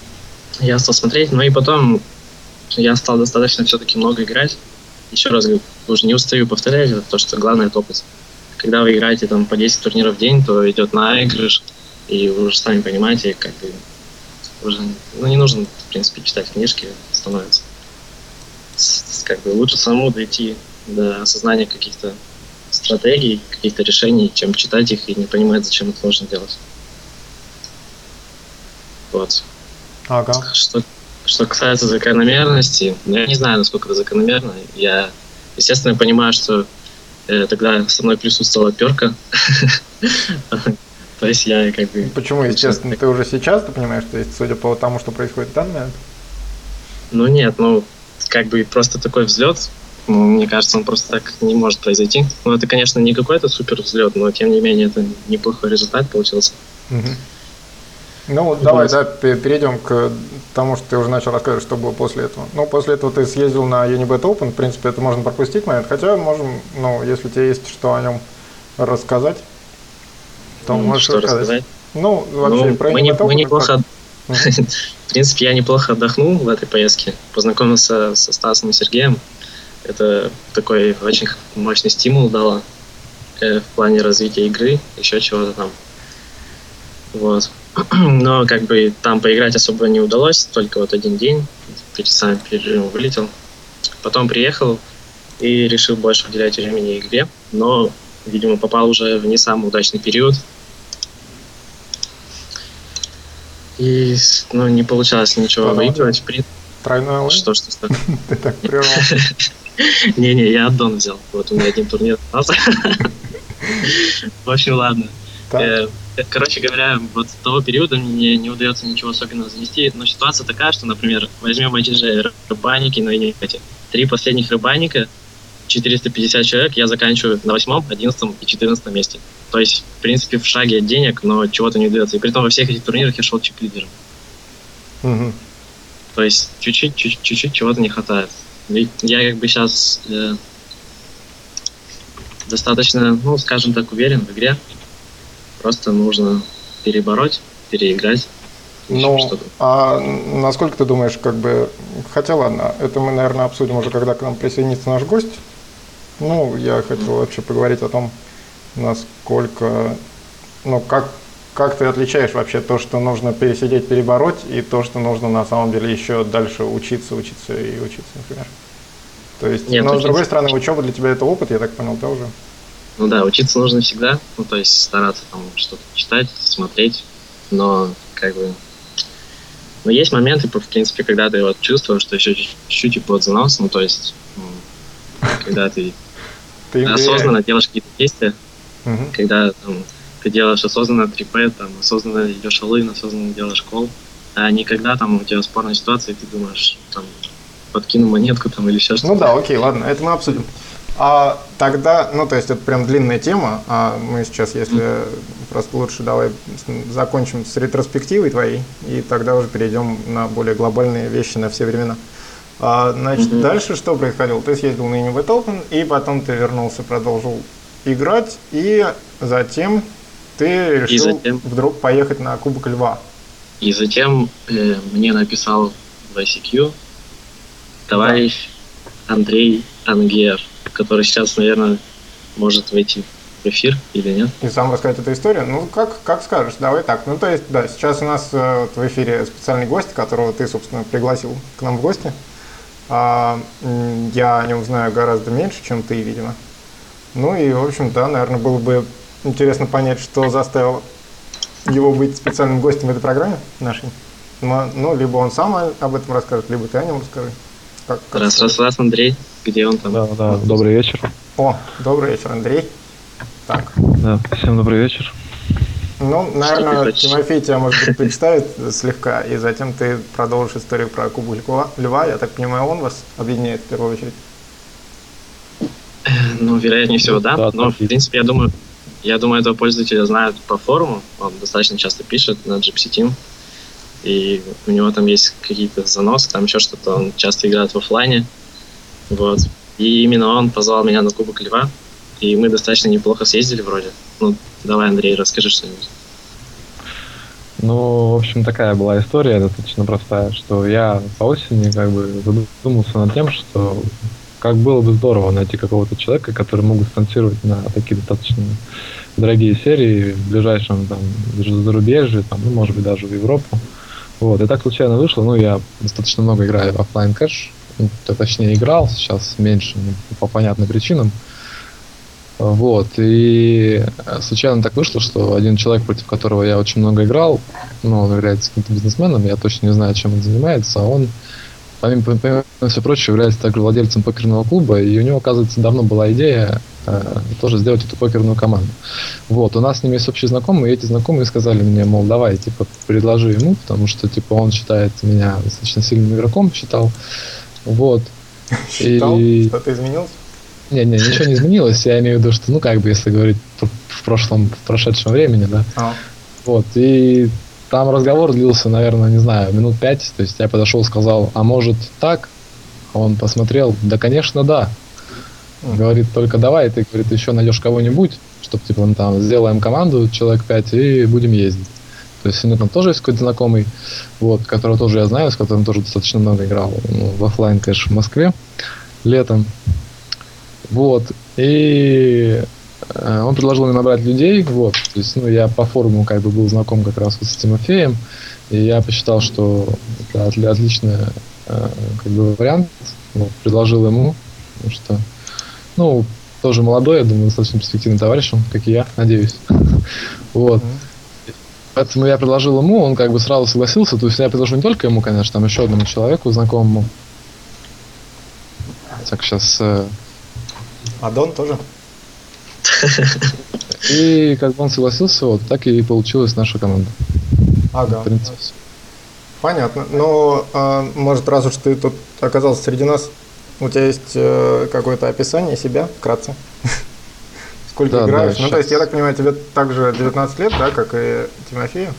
Я стал смотреть, ну и потом я стал достаточно все-таки много играть. Еще раз говорю, уже не устаю повторять, это то, что главное — это опыт. Когда вы играете там по десять турниров в день, то идет наигрыш, и вы уже сами понимаете, как бы уже, ну, не нужно, в принципе, читать книжки, становится. С, как бы лучше самому дойти до осознания каких-то стратегий, каких-то решений, чем читать их и не понимать, зачем это нужно делать. Вот. Ага. Что, что касается закономерности, ну, я не знаю, насколько это закономерно. Я, естественно, понимаю, что э, тогда со мной присутствовала перка. То есть я как бы... Почему, естественно? Ты уже сейчас ты понимаешь, то есть, судя по тому, что происходит в данный момент? Ну нет, ну как бы просто такой взлет. Мне кажется, он просто так не может произойти. Ну, это, конечно, не какой-то супер взлет, но, тем не менее, это неплохой результат получился. Угу. Ну, вот давай, да, перейдем к тому, что ты уже начал рассказывать, что было после этого. Ну, после этого ты съездил на Unibet Open, в принципе, это можно пропустить момент, хотя можем, ну, если тебе есть что о нем рассказать, то ну, можешь что рассказать. рассказать? Ну, вообще, ну, про мы, Unibet не, Open. мы неплохо... В принципе, я неплохо отдохнул в этой поездке, познакомился со Стасом и Сергеем. Это такой очень мощный стимул дало э, в плане развития игры, еще чего-то там. Вот. Но как бы там поиграть особо не удалось, только вот один день, перед самым перерывом вылетел. Потом приехал и решил больше уделять времени игре, но, видимо, попал уже в не самый удачный период. И, ну, не получалось ничего Что, выигрывать. При... Тройной онлайн? Что, что, что? Ты так прервал. Не-не, я аддон взял. Вот у меня один турнир остался. В общем, ладно. Короче говоря, вот с того периода мне не удается ничего особенного занести. Но ситуация такая, что, например, возьмем эти же рыбанники, но и эти три последних рыбаника, четыреста пятьдесят человек, я заканчиваю на восьмом, одиннадцатом и четырнадцатом месте. То есть, в принципе, в шаге от денег, но чего-то не удается. И при том во всех этих турнирах я шел чип-лидером. Угу. То есть, чуть-чуть, чуть-чуть, чуть-чуть чего-то не хватает. И я как бы сейчас э, достаточно, ну, скажем так, уверен в игре. Просто нужно перебороть, переиграть. Ну, а насколько ты думаешь, как бы... Хотя ладно, это мы, наверное, обсудим уже, когда к нам присоединится наш гость. Ну, я хотел вообще поговорить о том, насколько... Ну, как, как ты отличаешь вообще то, что нужно пересидеть, перебороть, и то, что нужно на самом деле еще дальше учиться, учиться и учиться, например? То есть, Нет, но учиться. с другой стороны, учеба для тебя это опыт, я так понял, да, уже? Ну да, учиться нужно всегда, ну то есть стараться там что-то читать, смотреть, но как бы... Но есть моменты, в принципе, когда ты вот чувствуешь, что еще чуть-чуть и под занос, ну то есть, когда ты, ты осознанно делаешь какие-то действия, угу. Когда там, ты делаешь осознанно три пэ, там, осознанно идешь all-in, осознанно делаешь кол, а не когда там у тебя спорная ситуация, и ты думаешь, там, подкину монетку там или еще что-то. Ну да, окей, ладно, это мы обсудим. А тогда, ну то есть это прям длинная тема, а мы сейчас, если mm-hmm. просто лучше давай закончим с ретроспективой твоей, и тогда уже перейдем на более глобальные вещи на все времена. А, значит, mm-hmm. дальше что происходило? Ты съездил на Innovate Open, и потом ты вернулся, продолжил играть, и затем ты решил и затем... вдруг поехать на Кубок Льва. И затем э, мне написал в ай си кью товарищ да. Андрей Ангер, который сейчас, наверное, может войти в эфир или нет. И сам рассказать эту историю? Ну, как, как скажешь, давай так. Ну, то есть, да, сейчас у нас э, в эфире специальный гость, которого ты, собственно, пригласил к нам в гости. А, я о нем знаю гораздо меньше, чем ты, видимо. Ну и, в общем, да, наверное, было бы интересно понять, что заставило его быть специальным гостем в этой программе нашей. Ну, ну либо он сам об этом расскажет, либо ты о нем расскажи. Как, как раз, раз, раз, Андрей. Где он там? Да, да, добрый вечер. О, добрый вечер, Андрей. Так. Да, всем добрый вечер. Ну, наверное, Тимофей тебя, может быть, представит слегка, и затем ты продолжишь историю про Кубок Льва. Я так понимаю, он вас объединяет в первую очередь. Ну, вероятнее всего, да. да Но, в принципе, я думаю, я думаю, этого пользователя знают по форуму. Он достаточно часто пишет на Gypsy Team. И у него там есть какие-то заносы, там еще что-то. Он часто играет в офлайне. Вот. И именно он позвал меня на Кубок Льва, и мы достаточно неплохо съездили вроде. Ну, давай, Андрей, расскажи что-нибудь. Ну, в общем, такая была история достаточно простая, что я по осени как бы задумался над тем, что как было бы здорово найти какого-то человека, который мог бы спонсировать на такие достаточно дорогие серии в ближайшем там зарубежье, там, ну, может быть, даже в Европу. Вот, и так случайно вышло, ну, я достаточно много играю в офлайн кэш, точнее играл, сейчас меньше, ну, по понятным причинам. Вот, и случайно так вышло, что один человек, против которого я очень много играл, ну, он является каким-то бизнесменом, я точно не знаю, чем он занимается, а он, помимо, помимо всего прочего, является также владельцем покерного клуба, и у него, оказывается, давно была идея э, тоже сделать эту покерную команду. Вот, у нас с ними есть общие знакомые, и эти знакомые сказали мне, мол, давай, типа, предложи ему, потому что, типа, он считает меня достаточно сильным игроком, считал. Вот. Считал? И... Что-то изменилось? Не, не, ничего не изменилось. Я имею в виду, что, ну, как бы, если говорить в прошлом, в прошедшем времени, да. А. Вот. И там разговор длился, наверное, не знаю, минут пять. То есть я подошел, сказал, а может так? Он посмотрел, да, конечно, да. Mm. Говорит, только давай, ты, говорит, еще найдешь кого-нибудь, чтобы, типа, мы там сделаем команду, человек пять, и будем ездить. То есть у него там тоже есть какой-то знакомый, вот, которого тоже я знаю, с которым тоже достаточно много играл, ну, в офлайн, конечно, в Москве летом. Вот. И Он предложил мне набрать людей, вот, то есть, ну, я по форуму как бы был знаком как раз вот с Тимофеем, и я посчитал, что это отличный как бы вариант, вот, предложил ему, потому что, ну, тоже молодой, я думаю, достаточно перспективный товарищ, он, как и я, надеюсь, вот. Поэтому я предложил ему, он как бы сразу согласился, то есть я предложил не только ему, конечно, там еще одному человеку знакомому. Так, сейчас... А Дон тоже? И как бы он согласился, вот, так и получилась наша команда. Ага. В принципе. Понятно. Но, а, может, раз уж ты тут оказался среди нас, у тебя есть э, какое-то описание себя, вкратце? Сколько да, играешь? Да, ну, то есть, я так понимаю, тебе также девятнадцать лет, да, как и Тимофею?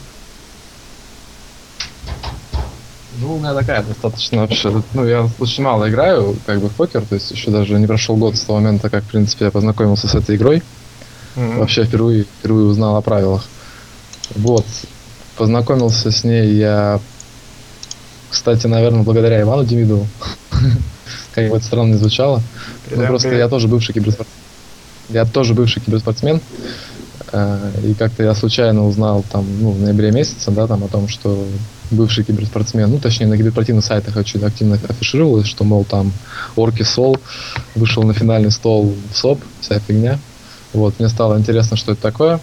Ну, у меня такая достаточно вообще, ну, я очень мало играю, как бы, в покер, то есть еще даже не прошел год с того момента, как, в принципе, я познакомился с этой игрой. Mm-hmm. Вообще впервые, впервые узнал о правилах. Вот, познакомился с ней я, кстати, наверное, благодаря Ивану Демидову. Как бы это странно не звучало. Ну, просто я тоже бывший киберспортсмен. Я тоже бывший киберспортсмен. И как-то я случайно узнал там, ну, в ноябре месяце, да, там о том, что бывший киберспортсмен, ну, точнее, на киберспортивных сайтах очень активно афишировалось, что, мол, там Орки Сол вышел на финальный стол в СОП, вся фигня. Вот, мне стало интересно, что это такое.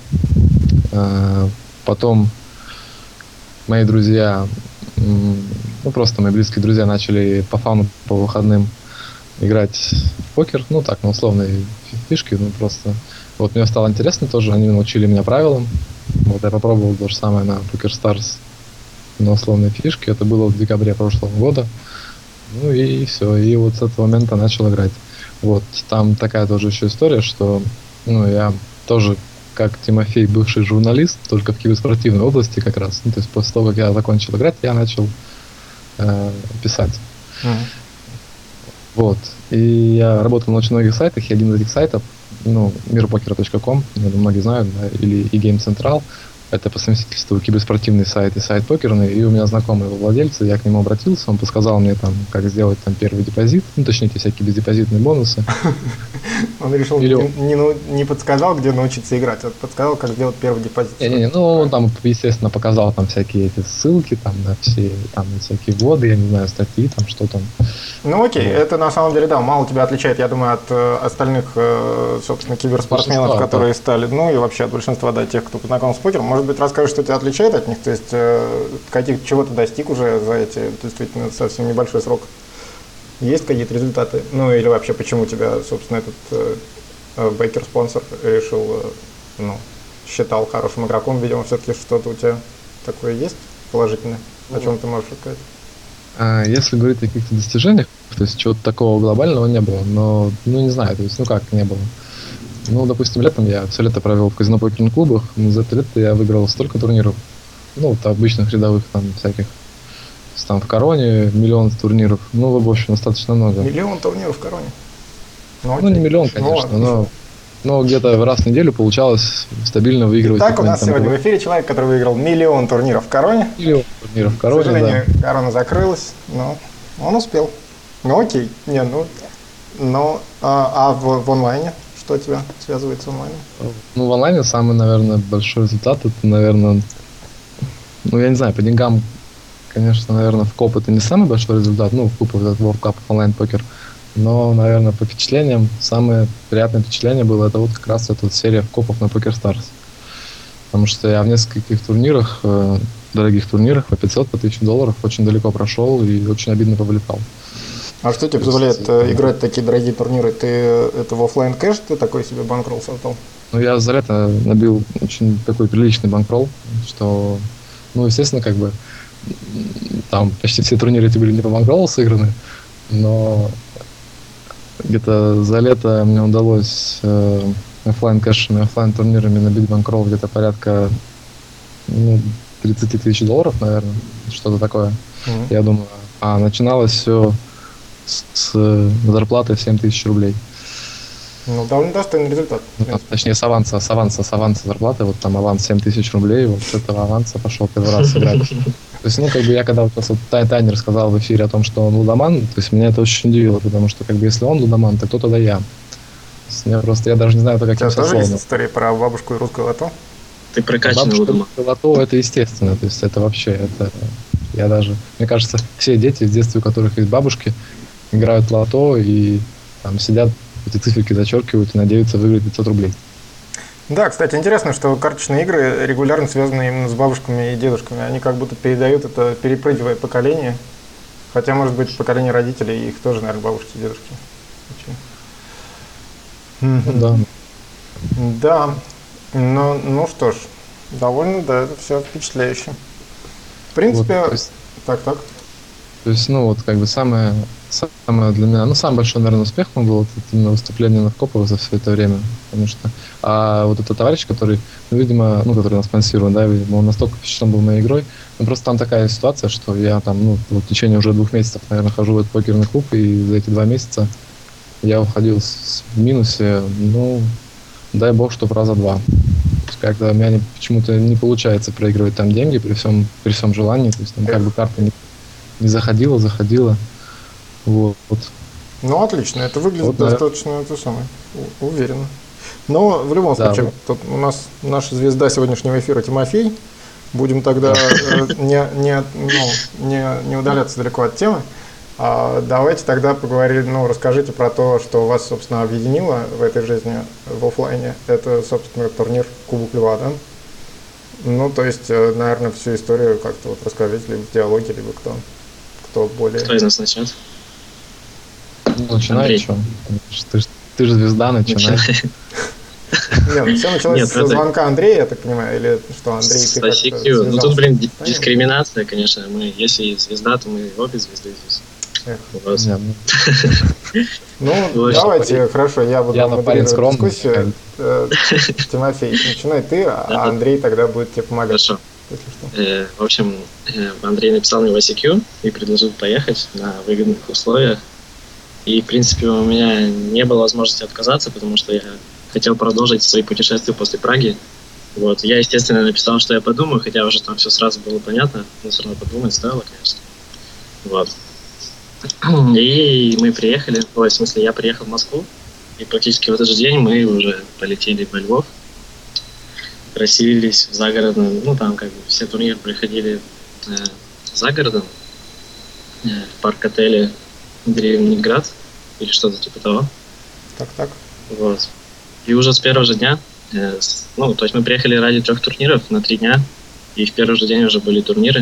Потом мои друзья, ну, просто мои близкие друзья начали по фану по выходным играть в покер, ну, так, на условные фишки, ну, просто... Вот мне стало интересно тоже, они научили меня правилам. Вот я попробовал то же самое на PokerStars на условные фишки. Это было в декабре прошлого года. Ну и все. И вот с этого момента начал играть. Вот там такая тоже еще история, что ну, я тоже, как Тимофей, бывший журналист, только в киберспортивной области как раз. Ну, то есть после того, как я закончил играть, я начал э, писать. Mm-hmm. Вот. И я работал на очень многих сайтах, и один из этих сайтов, ну, мирпокера точка ком, многие знают, да, или eGame Central, это по совместительству киберспортивный сайт и сайт покерный, и у меня знакомый его владельцы, я к нему обратился, он подсказал мне там, как сделать там первый депозит, ну, точнее, эти всякие бездепозитные бонусы. Он решил, не, не подсказал, где научиться играть, а подсказал, как сделать первый депозит. Не-не-не, ну, он там, естественно, показал там всякие эти ссылки, там, на все, там, на всякие вводы, я не знаю, статьи, там, что там. Ну, окей, вот. Это на самом деле, да, мало тебя отличает, я думаю, от э, остальных, э, собственно, киберспортсменов, которые да. стали, ну, и вообще от большинства, да, тех, кто познакомился с покером. Может быть, расскажешь, что тебя отличает от них, то есть, э, каких, чего ты достиг уже за эти, действительно, совсем небольшой срок? Есть какие-то результаты? Ну, или вообще, почему тебя, собственно, этот э, бейкер-спонсор решил, э, ну, считал хорошим игроком, видимо, все-таки что-то у тебя такое есть положительное, о чем ты можешь рассказать? Если говорить о каких-то достижениях, то есть чего-то такого глобального не было, но, ну, не знаю, то есть, ну, как не было. Ну, допустим, летом я все лето провел в казино-покерных клубах, но за это лето я выиграл столько турниров, ну, вот обычных рядовых там всяких, там в Короне миллион турниров, ну, в общем, достаточно много. Миллион турниров в Короне? Ну, ну не миллион, конечно, ну, но, но где-то раз в неделю получалось стабильно выигрывать. Итак, у нас сегодня в эфире человек, который выиграл миллион турниров в Короне. Миллион турниров в Короне, К сожалению, да. Корона закрылась, но он успел. Ну, окей, не, ну, но, а, а в, в онлайне? Что тебя связывает с онлайном? Ну, в онлайне самый, наверное, большой результат, это, наверное, ну, я не знаю, по деньгам, конечно, наверное, в КОП это не самый большой результат, ну, в КУП, этот World Cup онлайн-покер, но, наверное, по впечатлениям, самое приятное впечатление было, это вот как раз эта вот серия КОПов на PokerStars. Потому что я в нескольких турнирах, э, дорогих турнирах, по пятьсот, по тысяче долларов, очень далеко прошел и очень обидно повылетал. А что тебе позволяет э, играть в такие дорогие турниры? Ты это в офлайн кэш, ты такой себе банкролл создал? Ну, я за лето набил очень такой приличный банкролл, что, ну, естественно, как бы, там почти все турниры эти были не по банкроллу сыграны, но где-то за лето мне удалось э, офлайн кэшами, офлайн турнирами набить банкролл где-то порядка, ну, тридцать тысяч долларов, наверное, что-то такое, mm-hmm. я думаю. А начиналось все с, с зарплаты в семь тысяч рублей. Ну, довольно достойный результат. Ну, точнее, с аванса, с аванса, с аванса зарплаты, вот там аванс семь тысяч рублей, вот с этого аванса пошел первый раз играть. То есть, ну, как бы я когда вот, вот Тайнер сказал в эфире о том, что он лудоман, то есть меня это очень удивило, потому что, как бы, если он лудоман, то кто тогда я? Я просто, я даже не знаю, это У каким тебя тоже есть сословием. история про бабушку и русское лото? Ты прокачанный Бабушка Удума. лото это естественно, то есть это вообще, это я даже, мне кажется, все дети в детстве, у которых есть бабушки, играют в лото и там сидят, эти циферки зачеркивают и надеются выиграть пятьсот рублей. Да, кстати, интересно, что карточные игры регулярно связаны именно с бабушками и дедушками. Они как будто передают это, перепрыгивая поколение. Хотя, может быть, поколение родителей, их тоже, наверное, бабушки и дедушки. Ну, да. Да, ну, ну что ж, довольно, да, это все впечатляюще. В принципе, Вот, то есть, так, так. то есть, ну вот как бы самое, самое для меня, ну самый большой, наверное, успех мой был это именно выступление на Вкопово за все это время, потому что, а вот этот товарищ, который, ну, видимо, ну, который нас спонсирует, да, видимо, он настолько впечатлен был моей игрой, ну, просто там такая ситуация, что я там, ну, в течение уже двух месяцев, наверное, хожу в этот покерный клуб, и за эти два месяца я уходил с, в минусе, ну, дай бог, что раза два. То есть как-то у меня не, почему-то не получается проигрывать там деньги при всем, при всем желании, то есть там как бы карта не, не заходила, заходила. Вот. Ну, отлично, это выглядит Вот, да. достаточно, это самое, у- уверенно. Но в любом Да, случае, вот. тут у нас наша звезда сегодняшнего эфира Тимофей. Будем тогда э, не, не, ну, не, не удаляться далеко от темы. А давайте тогда поговорим, ну, расскажите про то, что вас, собственно, объединило в этой жизни в офлайне. Это, собственно, турнир Кубок Льва, да? Ну, то есть, э, наверное, всю историю как-то вот расскажите, либо в диалоге, либо кто, кто более... Кто из нас начнет? Ну, начинай, Андрей. что? Ты, ж- ты же звезда, начинай. Нет, ну, все началось Нет, с это- звонка Андрея, я так понимаю, или что, Андрей, С ты как-то ай си кью. Ну связался тут, блин, с ди- Таней? дискриминация, конечно. Мы, если звезда, то мы обе звезды здесь. Эх. Вот. Не, ну, Ну, Ну, давайте, что, хорошо, я буду я на парень модерировать скромный, дискуссию. Э, Тимофей, начинай ты, а Да. Андрей тогда будет тебе помогать, Хорошо. если что. Э, в общем, э, Андрей написал мне в ай си кью и предложил поехать на выгодных условиях. И, в принципе, у меня не было возможности отказаться, потому что я хотел продолжить свои путешествия после Праги. Вот. Я, естественно, написал, что я подумаю, хотя уже там все сразу было понятно, но все равно подумать стоило, конечно. Вот. И мы приехали, ой, в смысле, я приехал в Москву, и практически в этот же день мы уже полетели во Львов, расселились в загородном, ну там как бы все турниры проходили э, за городом, э, в парк-отеле Древнеград или что-то типа того. Так, так. Вот. И уже с первого же дня, э, с- ну, то есть мы приехали ради трех турниров на три дня, и в первый же день уже были турниры.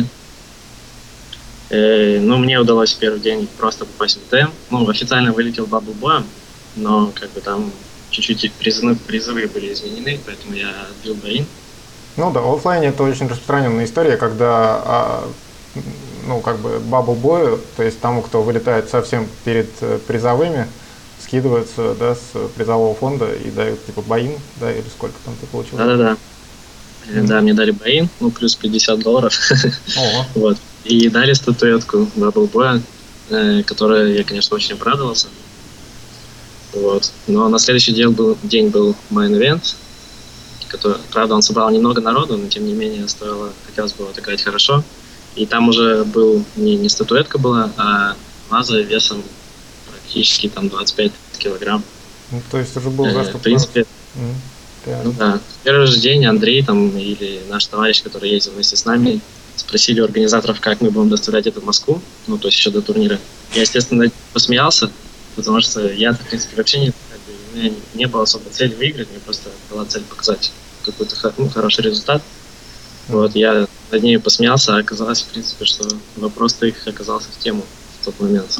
Э, ну, мне удалось в первый день просто попасть в ТМ. Ну, официально вылетел бабл боем, но как бы там чуть-чуть призывы, призывы были изменены, поэтому я отбил бей. Ну да, в оффлайне это очень распространенная история, когда, а, ну, как бы бабл бою, то есть тому, кто вылетает совсем перед э, призовыми, скидываются, да, с призового фонда и дают типа боин, да, или сколько там ты получил. Да-да-да. Э, Мгм. Да, мне дали бей, ну, плюс пятьдесят долларов. Ого. Вот. И дали статуэтку бабл боя, э, которой я, конечно, очень обрадовался. Вот. Но на следующий день был, день был мейн-ивент, который, правда, он собрал немного народу, но тем не менее стоило, хотелось бы отыграть хорошо. И там уже был не, не статуэтка была, а ваза весом практически там двадцать пять килограмм. Ну, то есть уже был Э, заступ. в принципе, Мгм. ну Реально. да. В первый же день Андрей там или наш товарищ, который ездил вместе с нами, спросили у организаторов, как мы будем доставлять это в Москву, ну, то есть еще до турнира. Я, естественно, посмеялся, потому что я, в принципе, вообще не, как бы, у меня не было особо цели выиграть, мне просто была цель показать какой-то хо- ну, хороший результат. Вот, я над ней посмеялся, а оказалось, в принципе, что вопрос-то их оказался в тему в тот момент.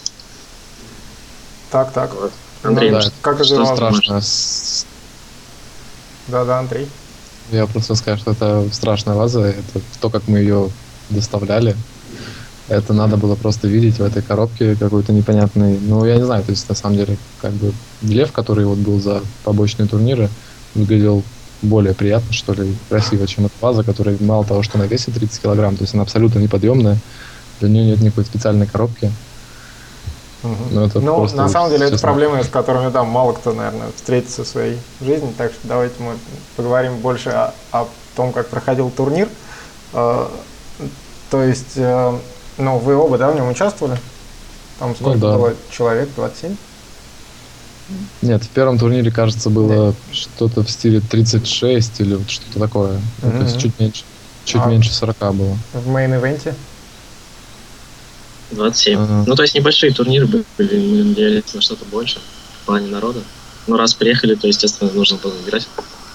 Так, так. Вот. Андрей, Ну, да, что- как это что делалось? думаешь? страшно. С- Да, да, Андрей. Я просто скажу, что это страшная ваза. Это то, как мы ее доставляли. Это надо было просто видеть в этой коробке какой-то непонятный. Ну, я не знаю, то есть на самом деле, как бы лев, который вот был за побочные турниры, выглядел более приятно, что ли, красиво, чем эта ваза, которая мало того, что она весит тридцать килограмм, то есть она абсолютно неподъемная, для нее нет никакой специальной коробки. Мгм. Ну, это Ну, просто, на самом деле, это честно. проблемы, с которыми, да, мало кто, наверное, встретится в своей жизни, так что давайте мы поговорим больше о, о том, как проходил турнир. Э, То есть, э, ну, вы оба, да, в нем участвовали? Там сколько да. было человек? двадцать семь? Нет, в первом турнире, кажется, было что-то в стиле тридцать шесть или вот что-то такое. Ну, то есть Мгм. чуть меньше, чуть А- меньше сорока было. В мейн-ивенте? двадцать семь. Ага. Ну, то есть небольшие турниры были, мы надеялись на что-то больше в плане народа. Но раз приехали, то, естественно, нужно было играть.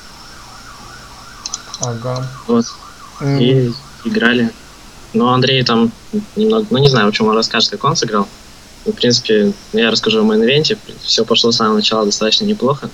Ага. Вот. М, И играли. Но Андрей там немного, ну не знаю, в чем он расскажет, как он сыграл. Ну, в принципе, я расскажу о мейн-ивенте. Все пошло с самого начала достаточно неплохо.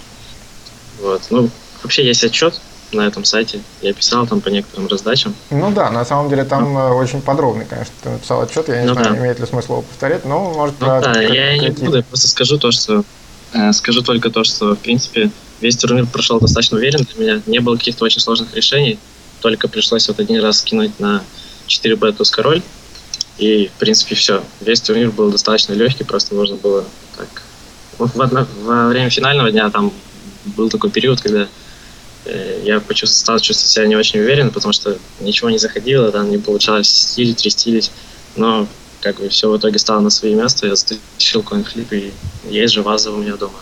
Вот. Ну, вообще есть отчет на этом сайте. Я писал там по некоторым раздачам. Ну да, на самом деле там э, очень подробный, конечно, ты написал отчет, я не Ну знаю, да. имеет ли смысл его повторять, но может Ну про да, как- я и не какие-то- буду, я просто скажу то, что э, скажу только то, что в принципе весь турнир прошел достаточно уверенно для меня. Не было каких-то очень сложных решений. Только пришлось вот один раз скинуть на четыре бэ туз король. И, в принципе, все. Весь турнир был достаточно легкий, просто можно было так... Вот в одно- во время финального дня там был такой период, когда э, я почувствовал, стал чувствовать себя не очень уверенно, потому что ничего не заходило, там не получалось стилить, рестилить. Но как бы все в итоге стало на свои места, я затащил коин-флип, и есть же ваза у меня дома.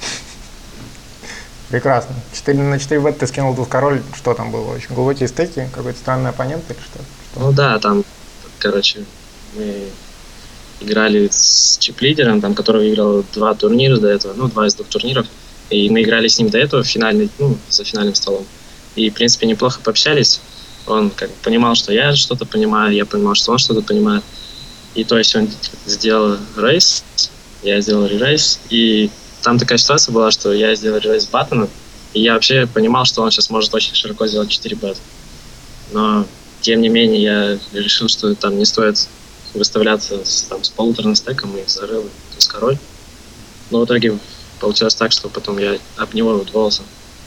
Прекрасно. четыре на четыре бет ты скинул туз король, что там было? Очень глубокие стейки, какой-то странный оппонент или что? Что? Ну да, там, короче, мы играли с чип-лидером, там, который выиграл два турнира до этого, ну, два из двух турниров. И мы играли с ним до этого в финальный, ну, за финальным столом. И, в принципе, неплохо пообщались. Он как бы понимал, что я что-то понимаю, я понимал, что он что-то понимает. И то есть он сделал рейс, я сделал ререйс. И там такая ситуация была, что я сделал ререйс баттона, и я вообще понимал, что он сейчас может очень широко сделать четыре бет. Но, тем не менее, я решил, что там не стоит выставляться с, там, с полуторным стеком и зарыл туз король. Но в итоге получилось так, что потом я об него удвоился.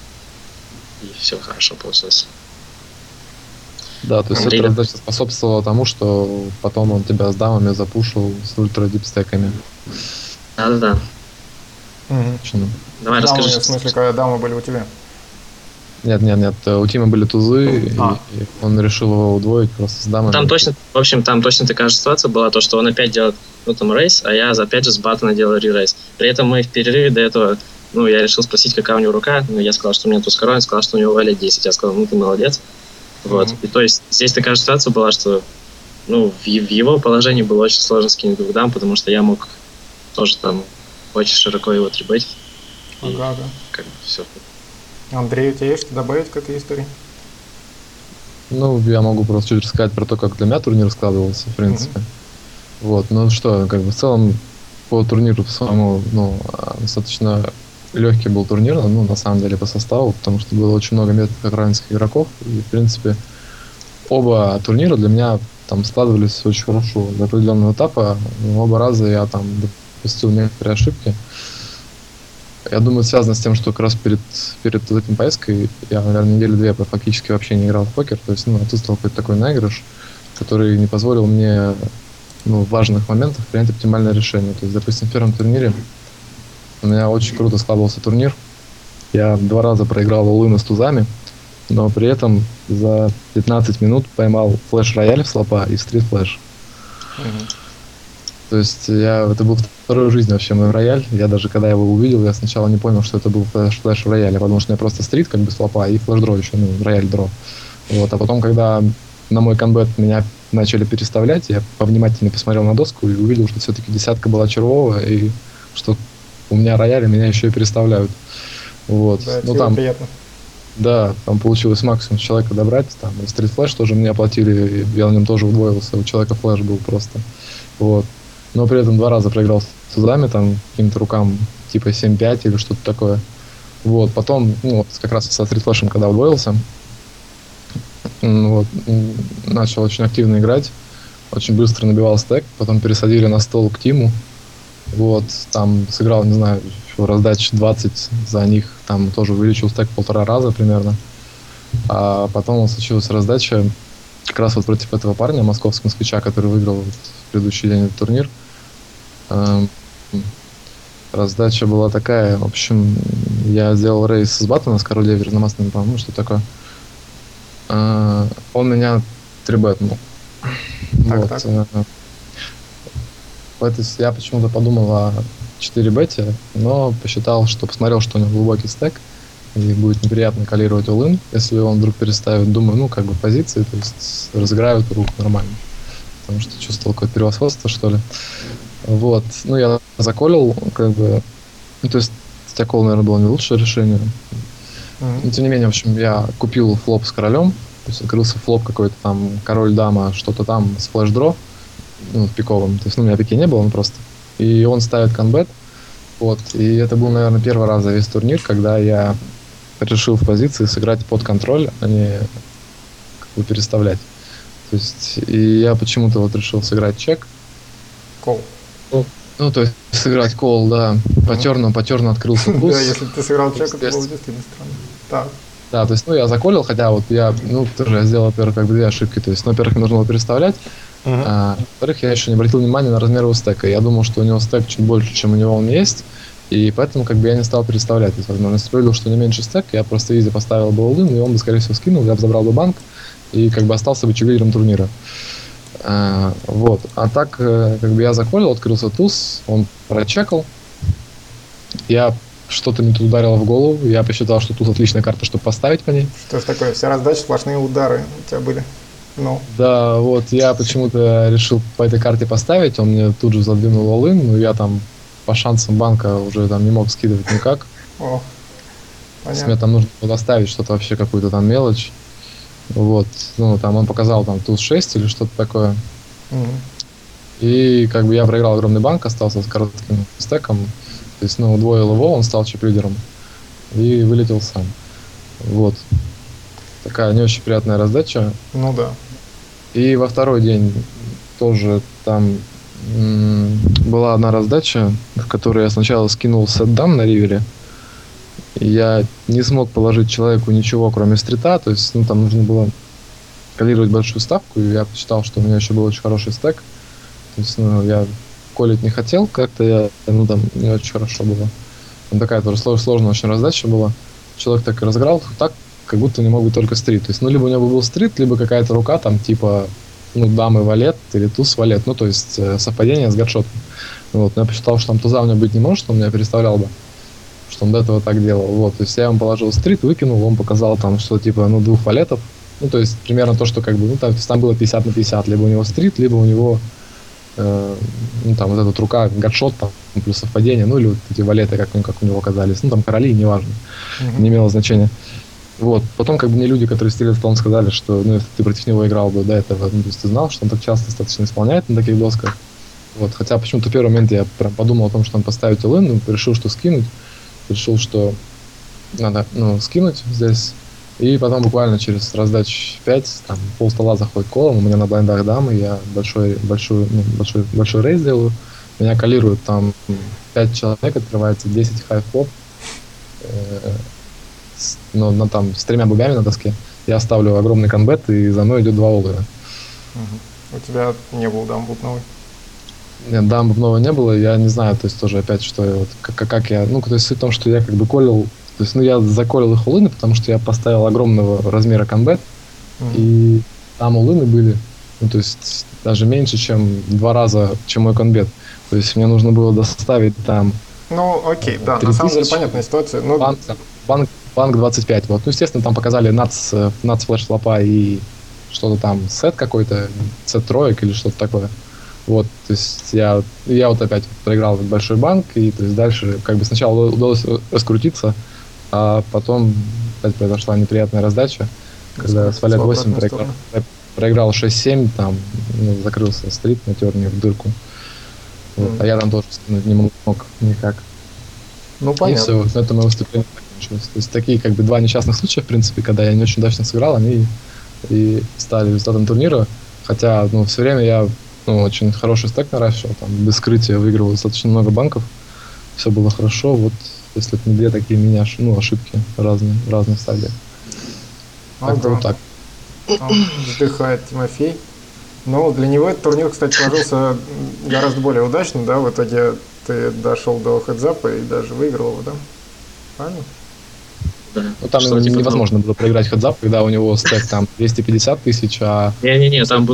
И все хорошо получилось. Да, то есть Андрей, эта да. раздача способствовала тому, что потом он тебя с дамами запушил с ультра дипстеками. Да-да-да. Мгм. Точно. Давай Дамы, расскажи. в смысле, когда дамы были у тебя? Нет, нет, нет, э, у Тима были тузы, А. и, и он решил его удвоить просто с дамами. Там точно, в общем, там точно такая же ситуация была, то, что он опять делает, ну, там, рейс, а я опять же с баттона делал ререйс. При этом мы в перерыве до этого, ну, я решил спросить, какая у него рука, ну, я сказал, что у меня туз король, он сказал, что у него валет десять, я сказал, ну, ты молодец. Вот, Мгм. и то есть здесь такая же ситуация была, что, ну, в, е- в его положении было очень сложно скинуть двух дам, потому что я мог тоже там очень широко его трибетить, Ага, ага. как бы все. Андрей, у тебя есть что добавить к этой истории? Ну, я могу просто чуть рассказать про то, как для меня турнир складывался, в принципе. Вот, ну что, как бы в целом по турниру самому, ну, а, достаточно легкий был турнир, ну, на самом деле, по составу, потому что было очень много методов равенских игроков, и, в принципе, оба турнира для меня там складывались очень хорошо. До определенного этапа ну, оба раза я там допустил некоторые ошибки. Я думаю, это связано с тем, что как раз перед, перед этим поездкой я, наверное, недели две фактически вообще не играл в покер. То есть, ну, отсутствовал какой-то такой наигрыш, который не позволил мне ну, в важных моментах принять оптимальное решение. То есть, допустим, в первом турнире у меня очень круто складывался турнир. Я два раза проиграл all-in с тузами, но при этом за пятнадцать минут поймал флеш-рояль в слопа и стрит-флеш. Мгм. То есть я, это был второй в жизни вообще мой рояль. Я даже когда его увидел, я сначала не понял, что это был флеш, флеш в рояле, потому что у меня просто стрит как бы с флопа и флеш-дро еще, ну, рояль-дро. Вот. А потом, когда на мой конбет меня начали переставлять, я повнимательнее посмотрел на доску и увидел, что все-таки десятка была червовая, и что у меня рояль, и меня еще и переставляют. Вот. Да, Ну тебе там, приятно. да, там получилось максимум с человека добрать. Там и стрит флеш тоже мне оплатили, и я на нем тоже удвоился. У человека флеш был просто. Вот. Но при этом два раза проиграл с тузами, там, каким-то рукам типа семь пять или что-то такое. Вот. Потом, ну, вот как раз со стрит флешем, когда удвоился, м, вот, м, начал очень активно играть. Очень быстро набивал стек. Потом пересадили на стол к Тиму. Вот. Там сыграл, не знаю, еще раздач двадцать за них. Там тоже увеличил стек в полтора раза примерно. А потом случилась раздача как раз вот против этого парня, московского москвича, который выиграл вот в предыдущий день этот турнир. Эм, Раздача была такая, в общем, я сделал рейс с баттона, с король ливер на масляном, по-моему, что такое. Э, Он меня трибетнул. Так, Вот. так. э, в этой с- Я почему-то подумал о четыре бете, но посчитал, что посмотрел, что у него глубокий стек, и будет неприятно калировать all-in, если он вдруг переставит, думаю, ну, как бы позиции, то есть разыграют руку нормально. Потому что чувствовал какое-то превосходство, что ли. Вот. Ну, я заколил, как бы, ну, то есть стекол, наверное, было не лучшее решение. Mm-hmm. Но, тем не менее, в общем, я купил флоп с королем, то есть открылся флоп какой-то там, король-дама, что-то там с флеш-дро, ну, пиковым. То есть, ну, у меня пике не было, он просто. И он ставит конбет. Вот. И это был, наверное, первый раз за весь турнир, когда я решил в позиции сыграть под контроль, а не как бы переставлять. То есть, и я почему-то вот решил сыграть чек. Кол. Ну, то есть, сыграть кол, да. По терну, по терну открылся туз. Да, если ты сыграл чек, это было действительно странно. Так. Да, то есть, ну, я заколил, хотя вот я, ну, тоже я сделал, во-первых, как бы две ошибки. То есть, ну, во-первых, мне нужно было переставлять. Uh-huh. А, во-вторых, я еще не обратил внимания на размер его стека. Я думал, что у него стек чуть больше, чем у него он есть. И поэтому, как бы, я не стал переставлять. То есть, возможно, если бы видел, что не меньше стек, я просто изи поставил бы all-in, и он бы, скорее всего, скинул, я бы забрал бы банк. И как бы остался бы чек-лидером турнира. А, вот. А так, как бы я заколил, открылся туз, он прочекал. Я что-то мне тут ударило в голову. Я посчитал, что туз отличная карта, чтобы поставить по ней. Что ж такое? Вся раздача, сплошные удары у тебя были. Ну. Да, вот я почему-то решил по этой карте поставить. Он мне тут же задвинул all-in, но я там по шансам банка уже там не мог скидывать никак. О, понятно. Мне там нужно было доставить что-то вообще, какую-то там мелочь. Вот, ну, там он показал там туз шесть или что-то такое. Mm-hmm. И как бы я проиграл огромный банк, остался с коротким стеком. То есть, ну, удвоил его, он стал чип-лидером. И вылетел сам. Вот. Такая не очень приятная раздача. Ну да. И во второй день тоже там м- была одна раздача, в которой я сначала скинул сет-дам на ривере. Я не смог положить человеку ничего, кроме стрита, то есть, ну, там нужно было калировать большую ставку, и я посчитал, что у меня еще был очень хороший стек. То есть, ну, я колить не хотел, как-то я, ну, там не очень хорошо было. Там такая тоже сложная очень раздача была. Человек так и разыграл, так, как будто не мог быть только стрит. То есть, ну, либо у него был стрит, либо какая-то рука, там, типа, ну, дамы валет или туз валет, ну, то есть, э, совпадение с гадшотом. Вот, но я посчитал, что там туза у меня быть не может, он меня переставлял бы. Что он до этого так делал. Вот, то есть я ему положил стрит, выкинул, он показал там, что типа, ну, двух валетов. Ну, то есть примерно то, что как бы, ну, там, то есть, там было пятьдесят на пятьдесят, либо у него стрит, либо у него, э, ну, там, вот эта вот рука, гадшот, там, плюс совпадение, ну, или вот эти валеты, как, как у него оказались, ну, там, короли, неважно, mm-hmm. не имело значения. Вот, потом, как бы, мне люди, которые стилили стол, сказали, что, ну, если ты против него играл бы до этого, ну, то есть ты знал, что он так часто достаточно исполняет на таких досках. Вот, хотя почему-то в первый момент я прям подумал о том, что он поставит all-in, ну, решил, что скинуть. Решил, что надо, ну, скинуть здесь. И потом буквально через раздач пять, там, пол стола заходит колом, у меня на блайндах дамы, я большой, большой, ну, большой, большой рейс делаю. Меня калируют там пять человек, открывается десять хай-флоп. Э, с, ну, на, там, с тремя бубями на доске. Я ставлю огромный конбет, и за мной идет два олдера. Угу. У тебя не был дам бубновый? Нет, дам бубнового не было, я не знаю, то есть тоже опять, что я, вот, как, как я, ну, то есть суть в том, что я как бы колил, то есть, ну, я заколил их улыны, потому что я поставил огромного размера конбет, mm-hmm. и там улыны были, ну, то есть даже меньше, чем два раза, чем мой конбет, то есть мне нужно было доставить там... Ну, окей, да, на самом деле понятная ситуация. Но... Банк, банк, банк двадцать пять, вот, ну, естественно, там показали нац, нац флеш-флопа и что-то там, сет какой-то, сет троек или что-то такое. Вот, то есть я, я вот опять проиграл большой банк, и то есть дальше как бы сначала удалось раскрутиться, а потом опять произошла неприятная раздача, когда с валет восемь проиграл, проиграл шесть семь, там, ну, закрылся стрит на терне в дырку. Вот, mm. А я там тоже не мог никак. Ну, понятно. И все, на этом мое выступление закончилось. То есть такие как бы два несчастных случая, в принципе, когда я не очень удачно сыграл, они и стали результатом турнира, хотя, ну, все время я, ну, очень хороший стек наращивал, там, без скрытия выигрывал достаточно много банков, все было хорошо, вот, если бы не две такие меня, ну, ошибки разные, в разных стадиях. Ага. Вот так. Вздыхает Тимофей. Ну, для него этот турнир, кстати, сложился гораздо более удачно, да, в итоге ты дошел до хедзапа и даже выиграл его, да? Правильно? Да. Ну, там типа невозможно было проиграть хедзап, когда у него стек там двести пятьдесят тысяч, а... Не-не-не, там было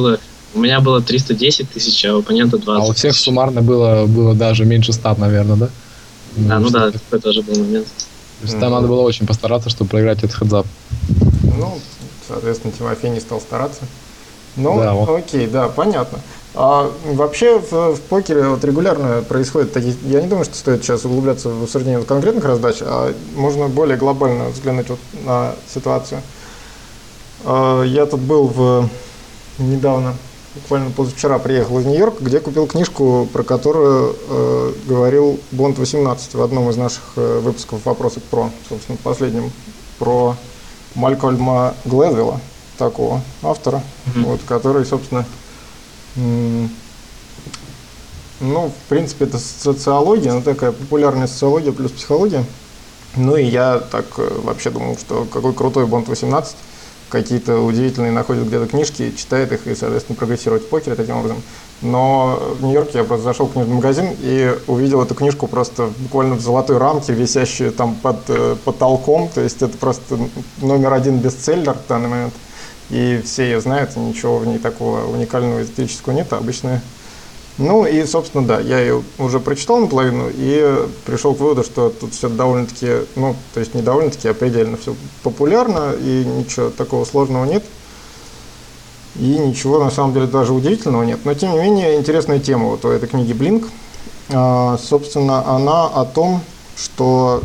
У меня было триста десять тысяч, а у оппонента двадцать. А у всех тысяч. суммарно было, было даже меньше ста, наверное, да? Да, ну да, такой тоже был момент. То есть там надо было очень постараться, чтобы проиграть этот хедзап. Ну, соответственно, Тимофей не стал стараться. Ну, Да, вот. окей, да, понятно. А вообще в, в покере вот регулярно происходят такие... Я не думаю, что стоит сейчас углубляться в обсуждение конкретных раздач, а можно более глобально взглянуть вот на ситуацию. А, я тут был в... недавно, буквально позавчера приехал из Нью-Йорка, где купил книжку, про которую э, говорил Бонд восемнадцать в одном из наших э, выпусков «Вопросы про», собственно, последнем, про Малькольма Глэдвилла, такого автора, mm-hmm. вот, который, собственно, м- ну, в принципе, это социология, ну, такая популярная социология плюс психология. Ну, и я так э, вообще думал, что какой крутой Бонд восемнадцать, какие-то удивительные находит где-то книжки, читает их и, соответственно, прогрессирует в покере таким образом. Но в Нью-Йорке я просто зашел в книжный магазин и увидел эту книжку просто буквально в золотой рамке, висящую там под э, потолком. То есть это просто номер один бестселлер в данный момент. И все ее знают, и ничего в ней такого уникального, эзотерического нет, обычная. Ну и, собственно, да, я ее уже прочитал наполовину и пришел к выводу, что тут все довольно-таки, ну, то есть не довольно-таки, а предельно все популярно, и ничего такого сложного нет. И ничего, на самом деле, даже удивительного нет. Но, тем не менее, интересная тема вот у этой книги «Блинк». А, собственно, она о том, что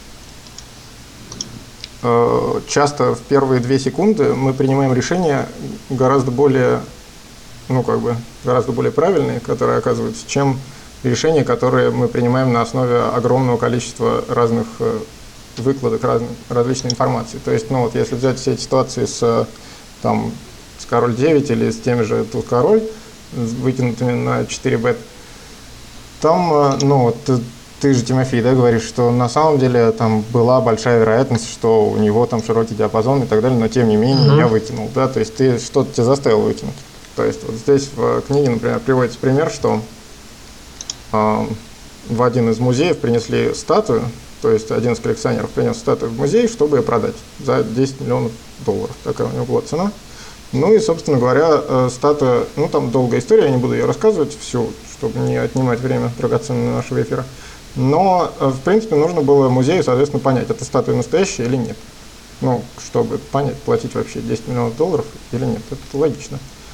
а, часто в первые две секунды мы принимаем решения гораздо более... ну, как бы, гораздо более правильные, которые оказываются, чем решения, которые мы принимаем на основе огромного количества разных э, выкладок, разных, различной информации. То есть, ну, вот если взять все эти ситуации с, там, с король девять или с теми же туз король, выкинутыми на четыре бет, там, э, ну, вот, ты, ты же, Тимофей, да, говоришь, что на самом деле там была большая вероятность, что у него там широкий диапазон и так далее, но тем не менее mm-hmm. я выкинул, да, то есть ты что-то тебя заставил выкинуть. То есть вот здесь в книге, например, приводится пример, что э, в один из музеев принесли статую, то есть один из коллекционеров принес статую в музей, чтобы ее продать за десять миллионов долларов. Такая у него была цена. Ну и, собственно говоря, э, статуя, ну там долгая история, я не буду ее рассказывать всю, чтобы не отнимать время драгоценное нашего эфира. Но, э, в принципе, нужно было музею, соответственно, понять, эта статуя настоящая или нет. Ну, чтобы понять, платить вообще десять миллионов долларов или нет. Это логично.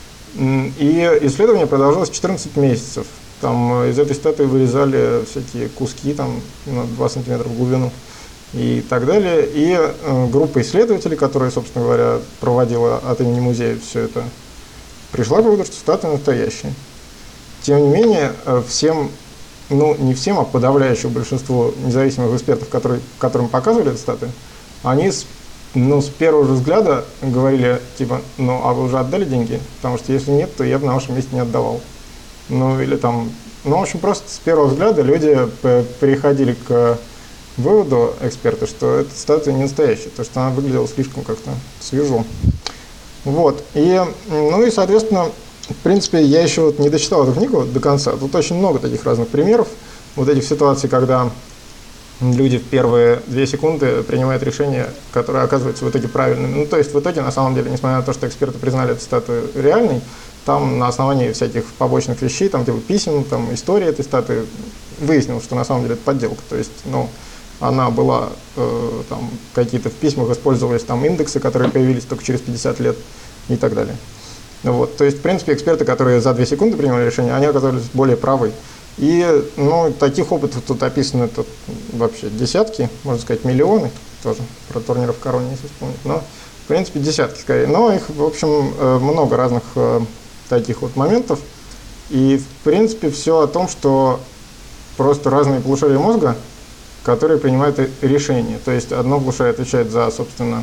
И исследование продолжалось четырнадцать месяцев. Там из этой статуи вырезали всякие куски там, на два сантиметра в глубину и так далее. И э, группа исследователей, которая, собственно говоря, проводила от имени музея все это, пришла к выводу, что статуя настоящая. Тем не менее, всем, ну не всем, а подавляющему большинству независимых экспертов, которые, которым показывали эту статую, они с Ну, с первого же взгляда говорили, типа, ну, а вы уже отдали деньги? Потому что если нет, то я бы на вашем месте не отдавал. Ну, или там, ну, в общем, просто с первого взгляда люди переходили к выводу, эксперты, что эта статуя не настоящая, потому что она выглядела слишком как-то свежо. Вот, и, ну, и, соответственно, в принципе, я еще вот не дочитал эту книгу до конца. Тут очень много таких разных примеров, вот этих ситуаций, когда люди в первые две секунды принимают решение, которое оказывается в итоге правильным. Ну, то есть в итоге, на самом деле, несмотря на то, что эксперты признали эту статую реальной, там на основании всяких побочных вещей, там типа писем, там истории этой статуи, выяснилось, что на самом деле это подделка. То есть, ну, она была, э, там, какие-то в письмах использовались там индексы, которые появились только через пятьдесят лет и так далее. Вот. То есть, в принципе, эксперты, которые за две секунды принимали решение, они оказались более правы. И, ну, таких опытов тут описано тут вообще десятки, можно сказать, миллионы, тоже про турниров в Короне, если вспомнить, но, в принципе, десятки скорее. Но их, в общем, много разных таких вот моментов. И, в принципе, все о том, что просто разные полушария мозга, которые принимают решения. То есть одно полушарие отвечает за, собственно,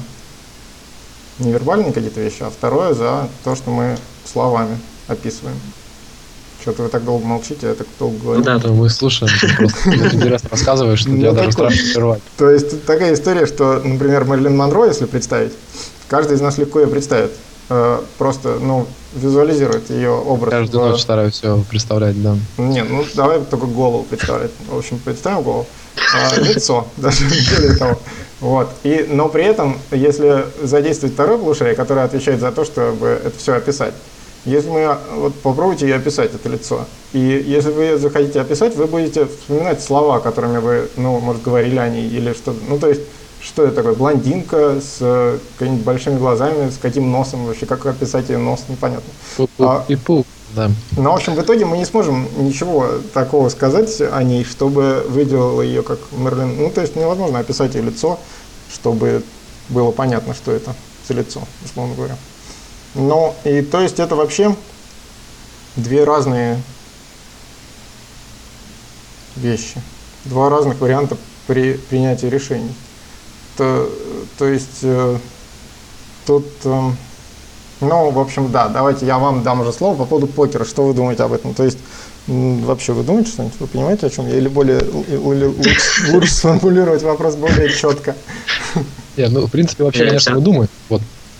невербальные какие-то вещи, а второе за то, что мы словами описываем. Что-то вы так долго молчите, я так долго говорю. Да, то мы слушаем, ты просто интересно рассказываешь, что тебя даже страшно прервать. То есть такая история, что, например, Мэрилин Монро, если представить, каждый из нас легко ее представит. Просто, ну, визуализирует ее образ. Каждую ночь стараюсь все представлять, да. Не, ну давай только голову представлять. В общем, представим голову. А, лицо, даже более того. Вот. И, но при этом, если задействовать второе полушарие, которое отвечает за то, чтобы это все описать, Если мы, вот попробуйте описать это лицо, и если вы захотите описать, вы будете вспоминать слова, которыми вы, ну, может, говорили о ней, или что-то, ну, то есть, что это такое, блондинка с какими-нибудь большими глазами, с каким носом вообще, как описать ее нос, непонятно. А, и пул, да. Но, в общем, в итоге мы не сможем ничего такого сказать о ней, чтобы выделила ее как Мерлин. Ну, то есть невозможно описать ее лицо, чтобы было понятно, что это за лицо, условно говоря. Ну, и то есть это вообще две разные вещи, два разных варианта при принятии решений. То, то есть э, тут, э, ну, в общем, да, давайте я вам дам уже слово по поводу покера. Что вы думаете об этом? То есть вообще вы думаете что-нибудь? Вы понимаете, о чем я? Или более лучше, лучше сформулировать вопрос более четко? Нет, ну, в принципе, вообще, конечно, мы думаем. Вот.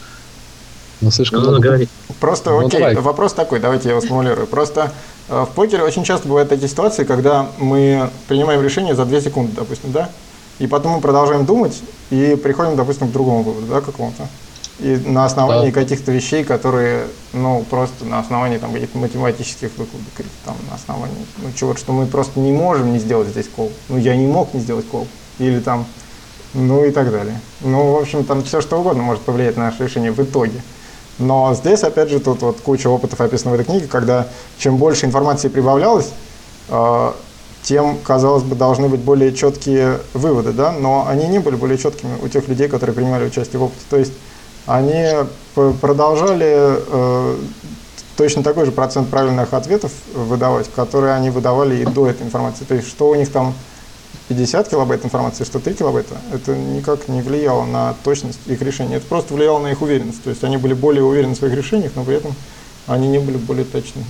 Но слишком ну, много... говорить. Просто, ну, окей, давай. Вопрос такой, давайте я его сформулирую. Просто э, в покере очень часто бывают такие ситуации, когда мы принимаем решение за две секунды, допустим, да? И потом мы продолжаем думать и приходим, допустим, к другому выводу, да, какому-то. И на основании да. каких-то вещей, которые, ну, просто на основании там каких-то математических выкладок, или там на основании, ну, чего-то, что мы просто не можем не сделать здесь кол. Ну, я не мог не сделать кол. Или там, ну и так далее. Ну, в общем, там все что угодно может повлиять на наше решение в итоге. Но здесь, опять же, тут вот куча опытов описана в этой книге, когда чем больше информации прибавлялось, э, тем, казалось бы, должны быть более четкие выводы, да, но они не были более четкими у тех людей, которые принимали участие в опыте. То есть они продолжали э, точно такой же процент правильных ответов выдавать, которые они выдавали и до этой информации. То есть что у них там пятьдесят килобайт информации, что три килобайта, это никак не влияло на точность их решений. Это просто влияло на их уверенность. То есть они были более уверены в своих решениях, но при этом они не были более точными.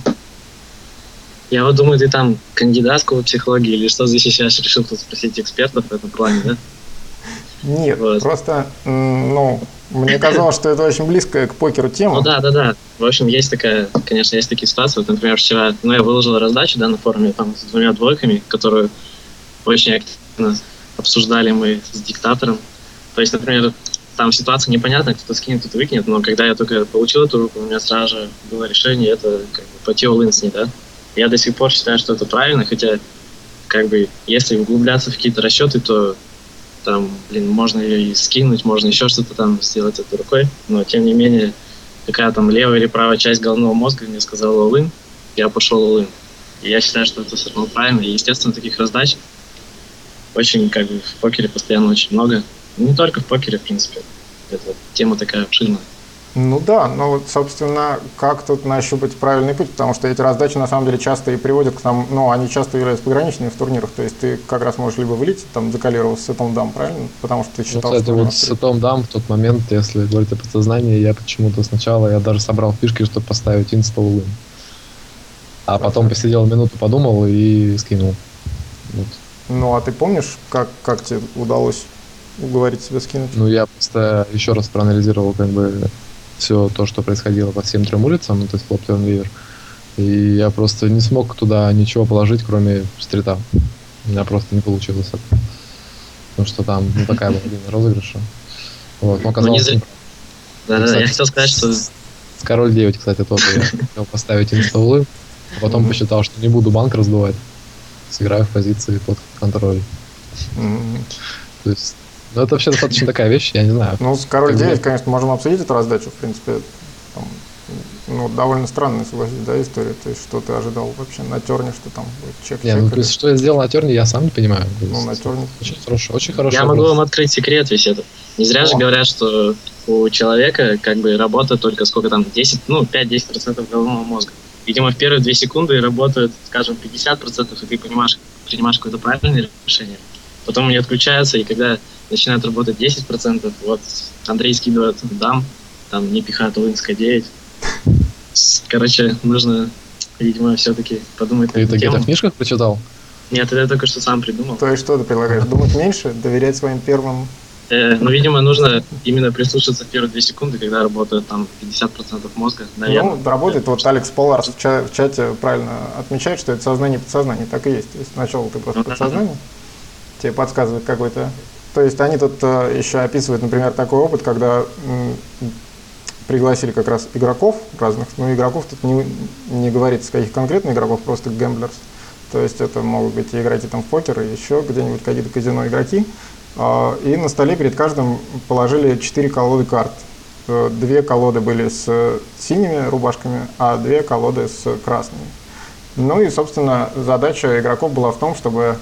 Я вот думаю, ты там кандидатскую психологии или что здесь сейчас решил тут спросить экспертов в этом плане, да? Нет, вот. просто, ну, мне казалось, что это очень близкая к покеру тема. Ну да, да, да. В общем, есть такая, конечно, есть такие ситуации. Вот, например, вчера, ну, я выложил раздачу, да, на форуме там с двумя двойками, которую очень активно обсуждали мы с диктатором. То есть, например, там ситуация непонятна, кто-то скинет, кто-то выкинет, но когда я только получил эту руку, у меня сразу же было решение, это как бы пойти all-in с ней, да. Я до сих пор считаю, что это правильно, хотя, как бы, если углубляться в какие-то расчеты, то там, блин, можно ее и скинуть, можно еще что-то там сделать этой рукой, но, тем не менее, какая там левая или правая часть головного мозга мне сказала all-in, я пошел all-in. И я считаю, что это все равно правильно, и, естественно, таких раздач очень, как бы, в покере постоянно очень много. Не только в покере, в принципе, эта тема такая обширная. Ну да, но вот, собственно, как тут нащупать правильный путь, потому что эти раздачи на самом деле часто и приводят к нам, ну, они часто являются пограничными в турнирах, то есть ты как раз можешь либо вылететь, там, закалировал с сетом дам, правильно? Потому что ты считал, ну, кстати, что... вот с сетом дам в тот момент, если говорить о подсознании, я почему-то сначала, я даже собрал фишки, чтобы поставить инста-улын. А потом посидел минуту, подумал и скинул. Вот. Ну, а ты помнишь, как, как тебе удалось уговорить себя скинуть? Ну, я просто еще раз проанализировал, как бы, все то, что происходило по всем трем улицам, ну, то есть флоп, терн, ривер. И я просто не смог туда ничего положить, кроме стрита. У меня просто не получилось это. Потому что там, ну, такая была линия розыгрыша. Вот, но оказалось... Ну, да, да, я хотел сказать, что... С король девять, кстати, тоже я хотел поставить инста-улы, а потом посчитал, что не буду банк раздувать. Сыграю в позиции под контроль. То есть, ну, это вообще достаточно такая вещь, я не знаю. Ну, с король девять, конечно, можем обсудить эту раздачу, в принципе. Там, ну, довольно странная, согласись, да, история. То есть, что ты ожидал вообще на терне, что там будет чек-чек? Не, ну, то есть, что я сделал на терне, я сам не понимаю. Ну, на терне. Очень хорошо, очень хорошо. Я могу вам открыть секрет весь этот. Не зря О. же говорят, что у человека, как бы, работает только сколько там, десять, ну, пять-десять процентов головного мозга. Видимо, в первые две секунды работает, скажем, пятьдесят процентов, и ты понимаешь, принимаешь какое-то правильное решение. Потом они отключаются, и когда начинает работать десять процентов, вот Андрей скидывает дам, там не пихает Улынская девять. Короче, нужно, видимо, все-таки подумать ты над эту тему. Ты это в книжках прочитал? Нет, это я только что сам придумал. То есть что ты предлагаешь? Думать меньше, доверять своим первым? Э, ну, видимо, нужно именно прислушаться в первые две секунды, когда работает там пятьдесят процентов мозга. Наверное. Ну, работает. Вот Алекс Поларс в, ча- в чате правильно отмечает, что это сознание подсознание. Так и есть. То есть сначала ты просто подсознание, тебе подсказывает какой-то... То есть они тут э, еще описывают, например, такой опыт, когда м, пригласили как раз игроков разных, но игроков тут не, не говорится, каких конкретно игроков, просто гэмблерс. То есть это могут быть и игроки там в покер, и еще где-нибудь какие-то казино игроки. И на столе перед каждым положили четыре колоды карт. Две колоды были с синими рубашками, а две колоды с красными. Ну и, собственно, задача игроков была в том, чтобы,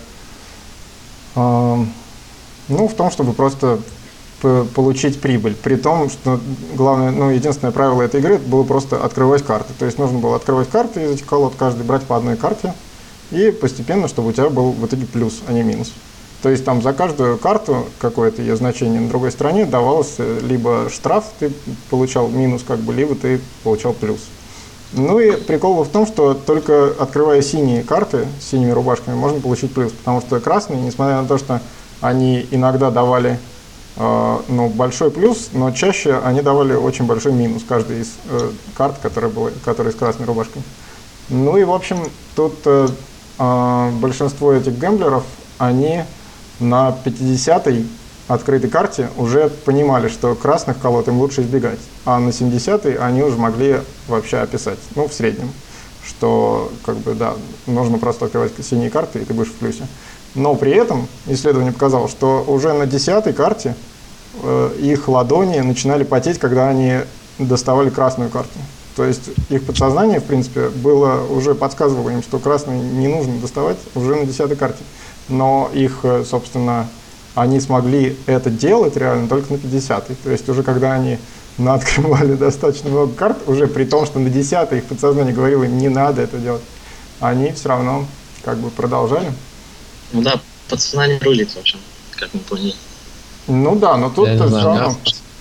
ну, в том, чтобы просто получить прибыль. При том, что главное, ну, единственное правило этой игры было просто открывать карты. То есть нужно было открывать карты из этих колод, каждый брать по одной карте, и постепенно, чтобы у тебя был в итоге плюс, а не минус. То есть там за каждую карту, какое-то ее значение на другой стороне, давалось либо штраф, ты получал минус, как бы, либо ты получал плюс. Ну и прикол был в том, что только открывая синие карты с синими рубашками, можно получить плюс, потому что красные, несмотря на то, что они иногда давали э, ну, большой плюс, но чаще они давали очень большой минус, каждый из э, карт, которые, были, которые с красной рубашкой. Ну и, в общем, тут э, э, большинство этих гэмблеров, они на пятидесятой открытой карте уже понимали, что красных колод им лучше избегать, а на семидесятой они уже могли вообще описать, ну, в среднем, что, как бы, да, нужно просто открывать синие карты, и ты будешь в плюсе. Но при этом исследование показало, что уже на десятой карте э, их ладони начинали потеть, когда они доставали красную карту. То есть их подсознание, в принципе, было, уже подсказывало им, что красную не нужно доставать уже на десятой карте. Но их, собственно, они смогли это делать реально только на пятидесятой. То есть уже когда они наоткрывали достаточно много карт, уже при том, что на десятой их подсознание говорило, не надо это делать, они все равно как бы продолжали. Ну да, подсознание рулит, в общем, как мы поняли. Ну да, но тут все равно...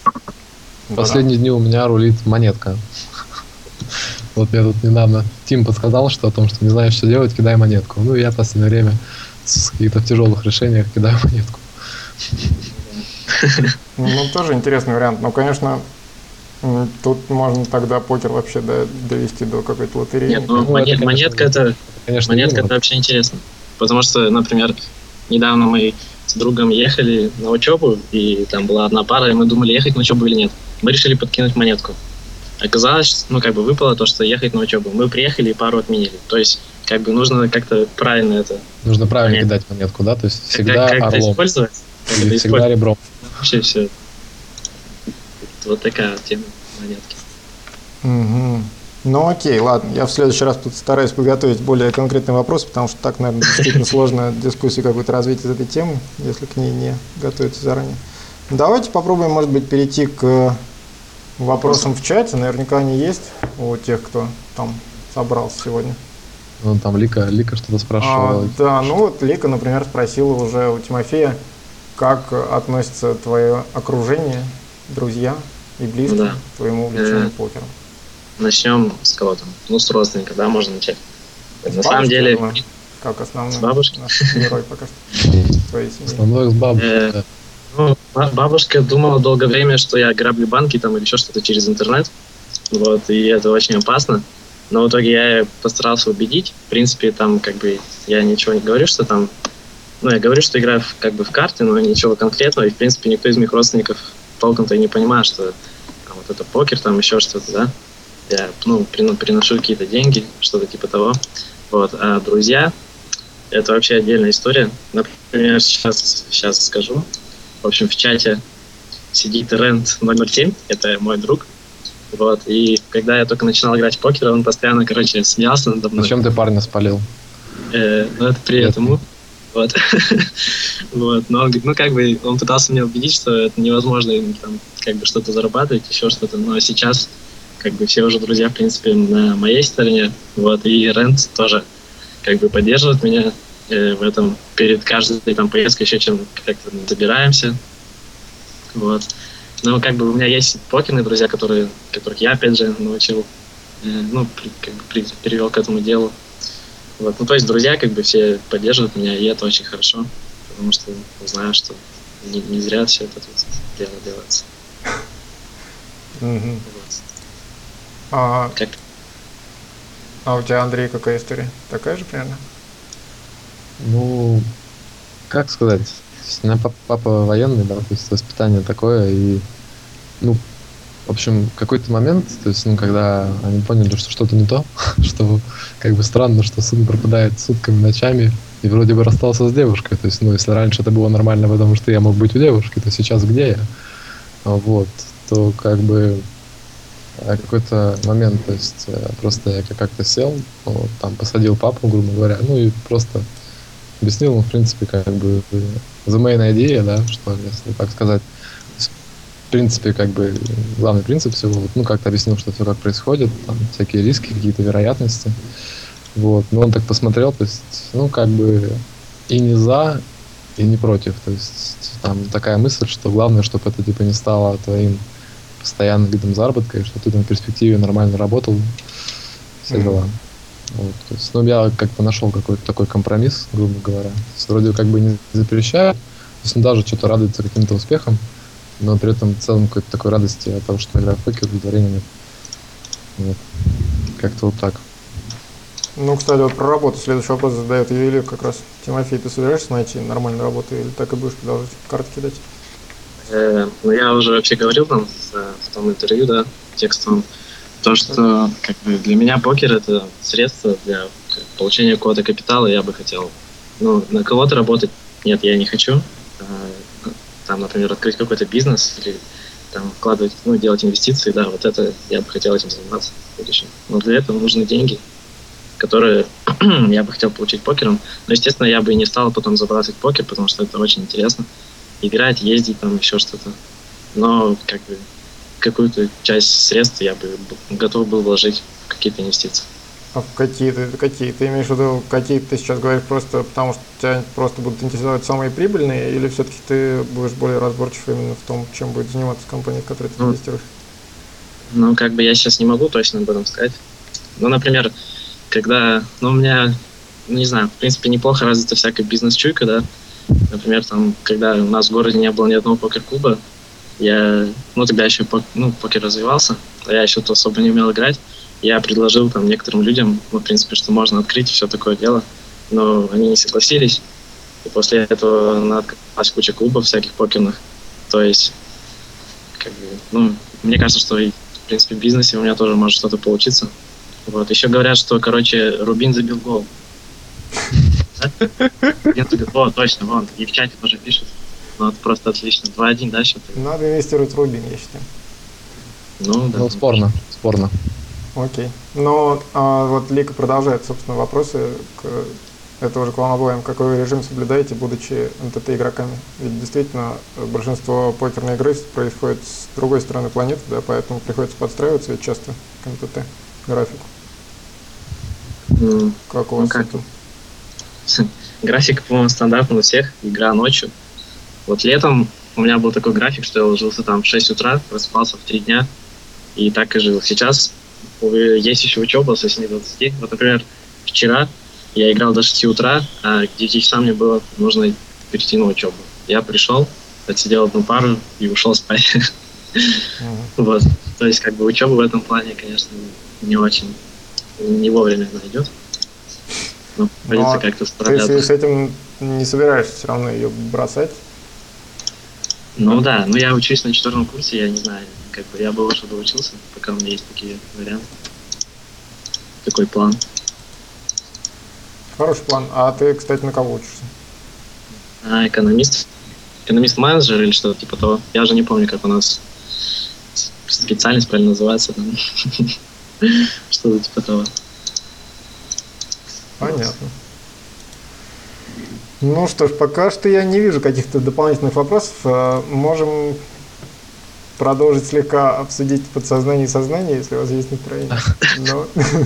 В последние дни у меня рулит монетка. Вот мне тут недавно Тим подсказал, что о том, что не знаешь, что делать, кидай монетку. Ну, я в последнее время в каких-то тяжелых решениях кидаю монетку. Ну, тоже интересный вариант. Но, конечно, тут можно тогда покер вообще довести до какой-то лотереи. Нет, ну, ну монет, это, монетка, это, конечно, монетка это вообще интересно. Потому что, например, недавно мы с другом ехали на учебу, и там была одна пара, и мы думали, ехать на учебу или нет. Мы решили подкинуть монетку. Оказалось, ну, как бы выпало то, что ехать на учебу. Мы приехали и пару отменили. То есть, как бы нужно как-то правильно это... Нужно правильно понять. Кидать монетку, да? То есть всегда как, как орлом. Использовать, или всегда использовать. Ребром. Вообще все. Вот такая тема монетки. Угу. Ну окей, ладно. Я в следующий раз тут стараюсь подготовить более конкретный вопрос, потому что так, наверное, действительно сложно дискуссию какую-то развить из этой темы, если к ней не готовиться заранее. Давайте попробуем, может быть, перейти к вопросам в чате. Наверняка они есть у тех, кто там собрался сегодня. Ну, там Лика, Лика что-то спрашивала. А, да, ну вот Лика, например, спросила уже у Тимофея, как относится твое окружение, друзья и близкие да. к твоему увлечению э-э. покером. Начнем с кого там? Ну, с родственника, да, можно начать. С На самом деле... Думаю, как основной с бабушки? наш герой пока что. Основной с бабушкой. Ну, бабушка думала долгое время, что я граблю банки там или еще что-то через интернет. Вот, и это очень опасно. Но в итоге я постарался убедить. В принципе, там как бы я ничего не говорю, что там... Ну, я говорю, что играю в, как бы в карты, но ничего конкретного. И, в принципе, никто из моих родственников толком-то и не понимает, что там, вот это покер, там еще что-то, да. Я, ну, приношу какие-то деньги, что-то типа того. Вот. А друзья, это вообще отдельная история. Например, сейчас, сейчас скажу. В общем, в чате сидит Рент ноль ноль семь, это мой друг. Вот. И когда я только начинал играть в покер, он постоянно, короче, смеялся надо мной. Зачем ты парня спалил? Э, ну, это привет ему. Вот. Вот. Но он, ну, как бы, он пытался меня убедить, что это невозможно там, как бы, что-то зарабатывать, еще что-то. Но сейчас, как бы, все уже друзья, в принципе, на моей стороне. Вот. И Рент тоже, как бы, поддерживает меня э, в этом. Перед каждой там поездкой еще чем как-то забираемся. Вот. Ну, как бы, у меня есть покерные друзья, которые, которых я, опять же, научил, э, ну, как бы, перевел к этому делу. Вот. Ну, то есть друзья как бы все поддерживают меня, и это очень хорошо, потому что знаю, что не, не зря все это тут дело делается. Mm-hmm. Вот. А, как? а у тебя, Андрей, какая история? Такая же примерно? Ну, как сказать, у меня папа, папа военный, да, то есть воспитание такое, и, ну, В общем, какой-то момент, то есть, ну, когда они поняли, что что-то не то, что как бы странно, что сын пропадает сутками, ночами, и вроде бы расстался с девушкой. То есть, ну, если раньше это было нормально, потому что я мог быть у девушки, то сейчас где я? А Вот, то как бы э, какой-то момент, то есть э, просто я как- как-то сел, вот, там посадил папу, грубо говоря, ну и просто объяснил ему, в принципе, как бы э, the main idea, да, что, если так сказать, в принципе, как бы главный принцип всего, вот, ну, как-то объяснил, что все как происходит, там, всякие риски, какие-то вероятности, вот, но он так посмотрел, то есть, ну, как бы и не за, и не против, то есть, там такая мысль, что главное, чтобы это, типа, не стало твоим постоянным видом заработка, и что ты там в перспективе нормально работал, все Мгм. дела. Вот, то есть, ну, я как-то нашел какой-то такой компромисс, грубо говоря. То есть, вроде как бы не запрещаю, то есть, ну, даже что-то радуется каким-то успехом, но при этом в целом какой-то такой радости от того, что играю в покер, удовлетворения нет. Вот. Как-то вот так. Ну, кстати, вот про работу следующий вопрос задает ювелир как раз. Тимофей, ты собираешься найти нормальную работу или так и будешь продолжать карты кидать? Э, ну, я уже вообще говорил там в, в том интервью, да, текстовом, то, что как бы для меня покер это средство для как, получения какого-то капитала, я бы хотел. Ну, на кого-то работать нет, я не хочу. Э, Там, например, открыть какой-то бизнес или там вкладывать, ну, делать инвестиции, да, вот это я бы хотел этим заниматься в будущем. Но для этого нужны деньги, которые я бы хотел получить покером. Но, естественно, я бы и не стал потом забрасывать покер, потому что это очень интересно. Играть, ездить, там еще что-то. Но как бы какую-то часть средств я бы б- готов был вложить в какие-то инвестиции. А в какие ты, какие? Ты имеешь в виду, какие ты сейчас говоришь просто потому, что тебя просто будут интересовать самые прибыльные, или все-таки ты будешь более разборчив именно в том, чем будет заниматься компания, в которой ты Ну, инвестируешь? ну, как бы я сейчас не могу точно об этом сказать. Ну, например, когда, ну, у меня, ну, не знаю, в принципе, неплохо развита всякая бизнес-чуйка, да. Например, там, когда у нас в городе не было ни одного покер-клуба, я, ну, тогда еще пок- ну, покер развивался, а я еще то особо не умел играть. Я предложил там некоторым людям, ну, в принципе, что можно открыть все такое дело, но они не согласились. И после этого открылась куча клубов всяких покерных. То есть, как бы, ну, мне кажется, что, и, в принципе, в бизнесе у меня тоже может что-то получиться. Вот. Еще говорят, что, короче, Рубин забил гол. Да? Рубин забил- О, точно, вон, и в чате тоже пишут. Ну, это просто отлично. два один, да, счет? Надо инвестировать в Рубин, я считаю. Ну, да. Ну, спорно, спорно. Окей. Но а, вот Лика продолжает, собственно, вопросы к это уже к вам обоим. Какой вы режим соблюдаете, будучи эн тэ тэ игроками? Ведь действительно большинство покерной игры происходит с другой стороны планеты, да, поэтому приходится подстраиваться ведь часто к эн тэ тэ графику. М, Как у Ну, вас как? это? График, по-моему, стандартный у всех. Игра ночью. Вот летом у меня был такой график, что я ложился там в шесть утра, просыпался в три дня, и так и жил. Сейчас э, есть еще учеба с восьми до двадцати. Вот, например, вчера я играл до шести утра, а к девяти часам мне было нужно перейти на учебу. Я пришел, отсидел одну пару и ушел спать. Мгм. Вот. То есть, как бы, учеба в этом плане, конечно, не очень, не вовремя она идет. Но Ну, придется а как-то ты с справляться. с этим не собираешься все равно ее бросать? Ну да, ну я учусь на четвертом курсе, я не знаю, как бы я бы лучше бы учился, пока у меня есть такие варианты, такой план. Хороший план. А ты, кстати, на кого учишься? А экономист, экономист-менеджер или что-то типа того. Я уже не помню, как у нас специальность правильно называется, там. Что-то типа того. Понятно. Ну что ж, пока что я не вижу каких-то дополнительных вопросов. Э, Можем продолжить слегка обсудить подсознание и сознание, если у вас есть настроение. Но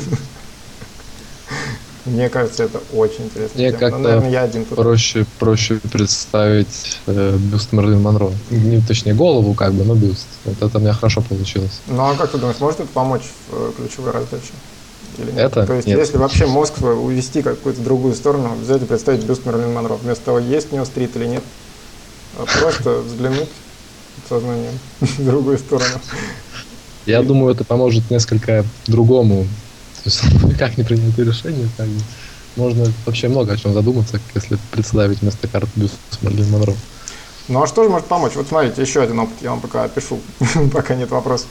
мне кажется, это очень интересно. Мне Но, как-то наверное, я один тут. проще, проще представить э, бюст Мерлин Монро. Не, точнее, голову как бы, но бюст. Вот это у меня хорошо получилось. Ну а как ты думаешь, может это помочь в э, ключевой раздаче? Или нет? Это? То есть, Нет. если вообще мозг свой увести какую-то другую сторону, взять и представить бюст Мерлин Монро, вместо того, есть у него стрит или нет, а просто взглянуть сознанием в другую сторону. Я думаю, это поможет несколько другому. То есть, как не принять решение, как бы. Можно вообще много о чем задуматься, если представить вместо карт бюст Мерлин Монро. Ну а что же может помочь? Вот смотрите, еще один опыт, я вам пока опишу, пока нет вопросов.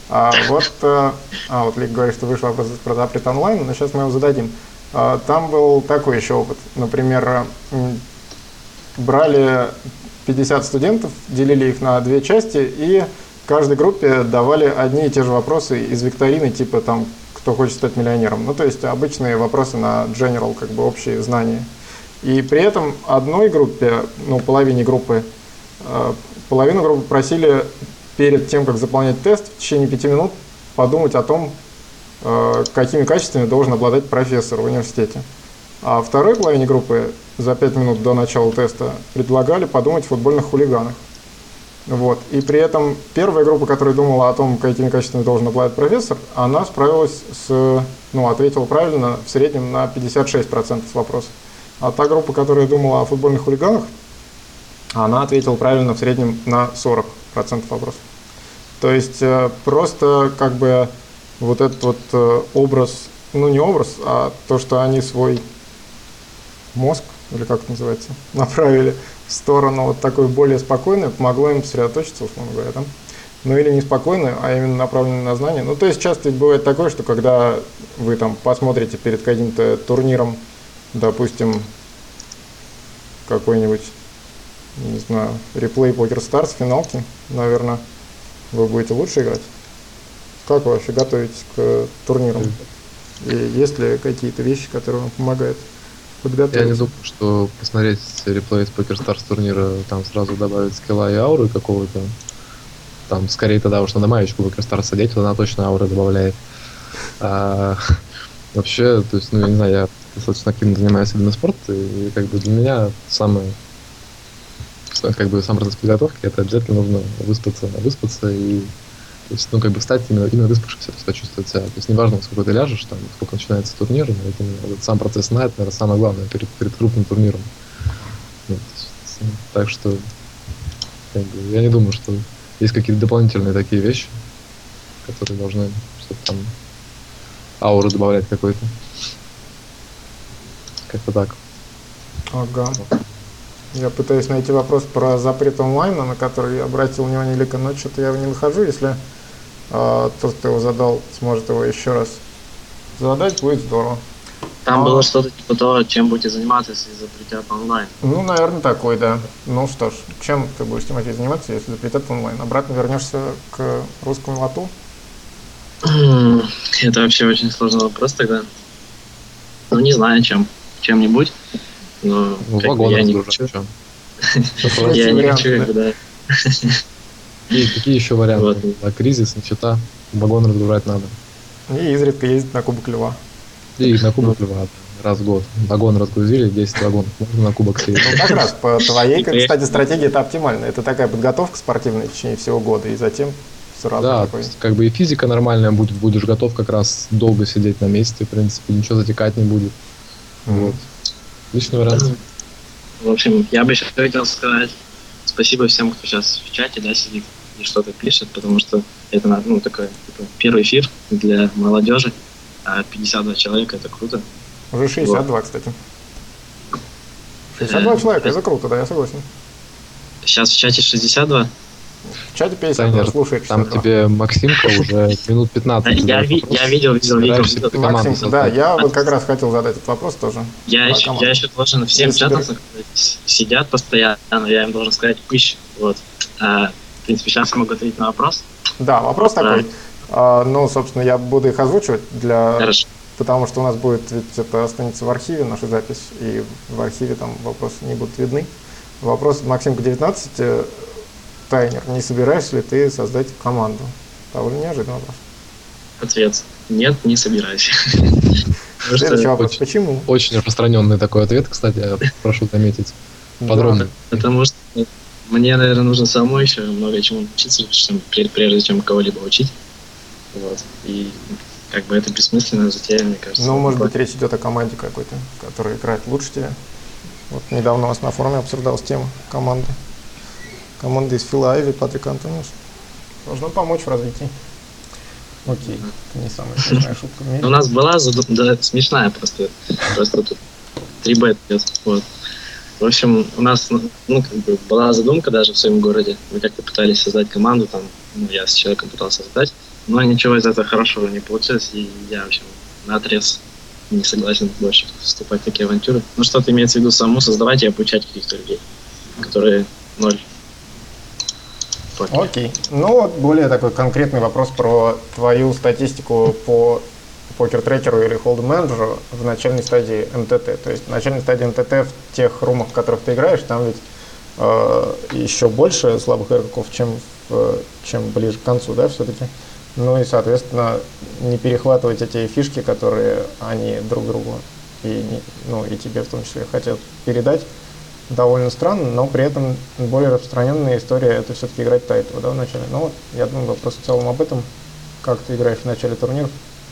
А вот, э, а, вот Лик говорит, что вышел вопрос про запрет онлайн, но сейчас мы его зададим. А, там был такой еще опыт. Например, м, брали пятьдесят студентов, делили их на две части и каждой группе давали одни и те же вопросы из викторины, типа там «Кто хочет стать миллионером?». Ну, то есть обычные вопросы на general, как бы общие знания. И при этом одной группе, ну, половине группы, э, половину группы просили перед тем, как заполнять тест, в течение пяти минут подумать о том, э, какими качествами должен обладать профессор в университете. А второй половине группы за пять минут до начала теста предлагали подумать о футбольных хулиганах. Вот. И при этом первая группа, которая думала о том, какими качествами должен обладать профессор, она справилась с, ну, ответила правильно в среднем на пятьдесят шесть процентов вопросов. А та группа, которая думала о футбольных хулиганах, она ответила правильно в среднем на сорок процентов вопросов. То есть э, просто как бы вот этот вот э, образ, ну не образ, а то, что они свой мозг, или как это называется, направили в сторону вот такой более спокойной, помогло им сосредоточиться, условно говоря, да? Ну или не спокойной, а именно направленной на знания. Ну то есть часто бывает такое, что когда вы там посмотрите перед каким-то турниром, допустим, какой-нибудь, не знаю, реплей Poker Stars, финалки, наверное, вы будете лучше играть. Как вы вообще готовитесь к турнирам? И есть ли какие-то вещи, которые вам помогают подготовиться? Я не думаю, что посмотреть реплей с Poker Stars турнира там сразу добавить скилла и ауры какого-то. Там скорее тогда уж надо маечку Poker Stars одеть, она точно ауры добавляет. А, вообще, то есть, ну, я не знаю, я достаточно активно занимаюсь именно спортом, и как бы для меня самое, как бы сам процесс подготовки, это обязательно нужно выспаться, выспаться и, то есть, ну, как бы стать именно, именно выспавшимся, то есть почувствовать себя. То есть неважно, сколько ты ляжешь, там, сколько начинается турнир, но это, этот сам процесс сна, это, наверное, самое главное перед, перед крупным турниром. Вот. Так что, как бы, я не думаю, что есть какие-то дополнительные такие вещи, которые должны что-то там ауру добавлять какой-то. Как-то так. Ага. Я пытаюсь найти вопрос про запрет онлайна, на который я обратил внимание Лика, но что-то я его не нахожу. Если э, тот, кто его задал, сможет его еще раз задать, будет здорово. Там а, было что-то типа того, чем будете заниматься, если запретят онлайн. Ну, наверное, такой, да. Ну что ж, чем ты будешь, Тимофей, заниматься, если запретят онлайн? Обратно вернешься к русскому лоту? Это вообще очень сложный вопрос тогда. Ну, не знаю, чем. Чем-нибудь. Но Ну, как бы вагон я не разгружать, хочу. чё? Я не варианты, хочу, да? когда... Какие, какие еще варианты? Вот. А кризис, нищета, вагон разгружать надо. И изредка ездить на Кубок Льва. И на кубок Льва раз в год. Вагон разгрузили, десять вагонов. Можно на кубок съездить. Ну, как раз по твоей, И приехать. кстати, стратегии это оптимально. Это такая подготовка спортивная в течение всего года, и затем сразу Да, то такой. есть, как бы и физика нормальная будет, будешь готов как раз долго сидеть на месте, в принципе, ничего затекать не будет. Вот. Отличный вариант. В общем, я бы еще хотел сказать спасибо всем, кто сейчас в чате, да, сидит и что-то пишет, потому что это, ну, такой типа, первый эфир для молодежи, а пятьдесят два человека — это круто. Уже шестьдесят два, кстати. шестьдесят два человека, это круто, да, я согласен. Сейчас в чате шестьдесят два. В чате пятьдесят два, Танер, слушает там шестьдесят два. тебе Максимка уже минут пятнадцать. Я, задает ви- вопрос. я видел, видел, видел. Собираешься видел. ты команду Максим, да, создать. я вот как раз хотел задать этот вопрос тоже. Я, Про еще, команду. я еще должен всем Если чатам бы- сказать, сидят постоянно, я им должен сказать пыщ. Вот. А, в принципе, сейчас я могу ответить на вопрос. Да, вопрос Да. такой. А, ну, собственно, я буду их озвучивать, для, Хорошо. потому что у нас будет, ведь это останется в архиве, наша запись, и в архиве там вопросы не будут видны. Вопрос от Максимка девятнадцать. э, Тайнер, не собираешься ли ты создать команду? Довольно неожиданный вопрос. Ответ. Нет, не собираюсь. Потому Следующий что, вопрос. очень- Почему? Очень распространенный такой ответ, кстати, я прошу заметить. Подробно. потому что мне, наверное, нужно самому еще много чему учиться, чем- пре- прежде чем кого-либо учить. Вот. И как бы это бессмысленная затея, мне кажется. Ну, может быть, речь идет о команде какой-то, которая играет лучше тебя. Вот недавно у нас на форуме обсуждалась тема команды. Команда из Фила Айви, Патрика Антониус. Должно помочь в развитии. Окей, это не самая смешная шутка в У мире. нас была задумка, да, смешная просто, просто тут три бет идет. Вот. В общем, у нас, ну, как бы была задумка даже в своем городе. Мы как-то пытались создать команду, там, ну, я с человеком пытался создать. Но ничего из этого хорошего не получилось, и я, в общем, наотрез не согласен больше вступать в такие авантюры. Ну, что-то имеется в виду саму создавать и обучать каких-то людей, которые ноль. Окей. Ну, вот более такой конкретный вопрос про твою статистику по покер-трекеру или холд-менеджеру в начальной стадии эм тэ тэ. То есть в начальной стадии эм тэ тэ в тех румах, в которых ты играешь, там ведь э, еще больше слабых игроков, чем, в, чем ближе к концу, да, все-таки. Ну и, соответственно, не перехватывать эти фишки, которые они друг другу и, ну, и тебе в том числе хотят передать, довольно странно, но при этом более распространенная история — это все-таки играть тайтово, да, в начале. Ну вот, я думаю, вопрос в целом об этом. Как ты играешь в начале турниров?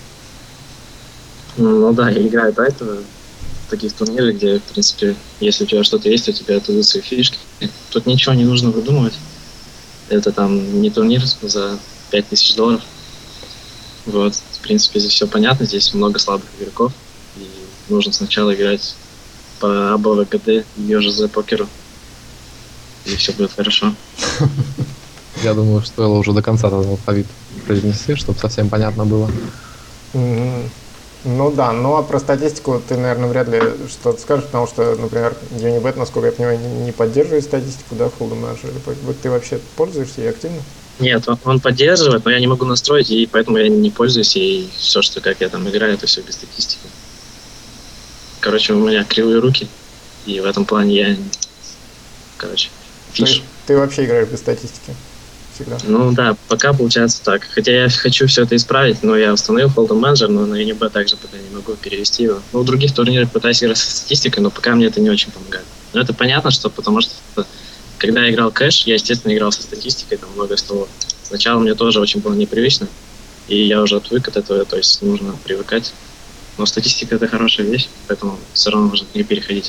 Ну, ну да, я играю тайтово в таких турнирах, где, в принципе, если у тебя что-то есть, у тебя тут свои фишки. Тут ничего не нужно выдумывать. Это там не турнир за пять тысяч долларов. Вот, в принципе, здесь все понятно, здесь много слабых игроков, и нужно сначала играть по АБВГД и ЕЖЗ покеру, и все будет хорошо. Я думаю, что стоило уже до конца этот алфавит произнести, чтобы совсем понятно было. Mm-hmm. Ну да, ну а про статистику ты, наверное, вряд ли что-то скажешь, потому что, например, Unibet, насколько я понимаю, не поддерживает статистику, да, в холдом менеджере. Ты вообще пользуешься ей активно? Нет, он, он поддерживает, но я не могу настроить, и поэтому я не пользуюсь, и все, что как я там играю, это все без статистики. Короче, у меня кривые руки, и в этом плане я, короче, фиш. Ты вообще играешь без статистики? Всегда? Ну да, пока получается так. Хотя я хочу все это исправить, но я установил Hold'em Manager, но на Unibet также пока не могу перевести его. Ну, в других турнирах пытаюсь играть со статистикой, но пока мне это не очень помогает. Но это понятно, что потому что когда я играл кэш, я, естественно, играл со статистикой, там много столов. Сначала мне тоже очень было непривычно, и я уже отвык от этого, то есть нужно привыкать. Но статистика — это хорошая вещь, поэтому все равно нужно к ней переходить.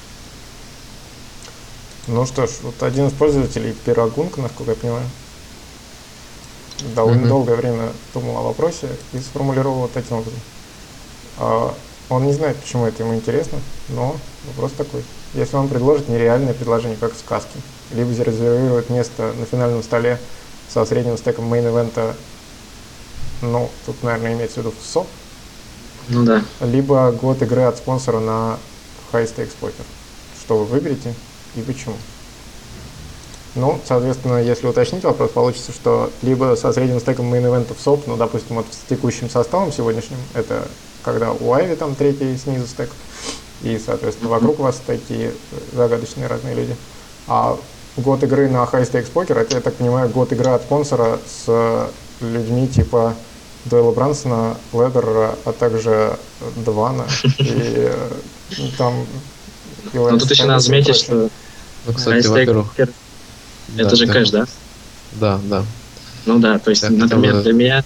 Ну что ж, вот один из пользователей, Пирогунг, насколько я понимаю, довольно mm-hmm. долгое время думал о вопросе и сформулировал вот таким образом. А, он не знает, почему это ему интересно, но вопрос такой. Если он предложит нереальное предложение, как в сказке, либо зарезервирует место на финальном столе со средним стеком мейн-эвента, ну, тут, наверное, имеется в виду в СОП, ну да. Либо год игры от спонсора на High Stakes Poker. Что вы выберете и почему? Ну, соответственно, если уточнить вопрос, получится, что либо со средним стеком мейн-эвента в СОП, ну, допустим, вот с текущим составом сегодняшним, это когда у Айви там третий снизу стек, и, соответственно, вокруг вас такие загадочные разные люди. А год игры на High Stakes Poker, это, я так понимаю, год игры от спонсора с людьми типа Дойла Брансона, Ледерера, а также Двана и там... Ну, тут еще надо заметить, что... Ну, кстати, во-первых... Это да, же кэш, да? Да, да. Ну да, то есть, например, для меня...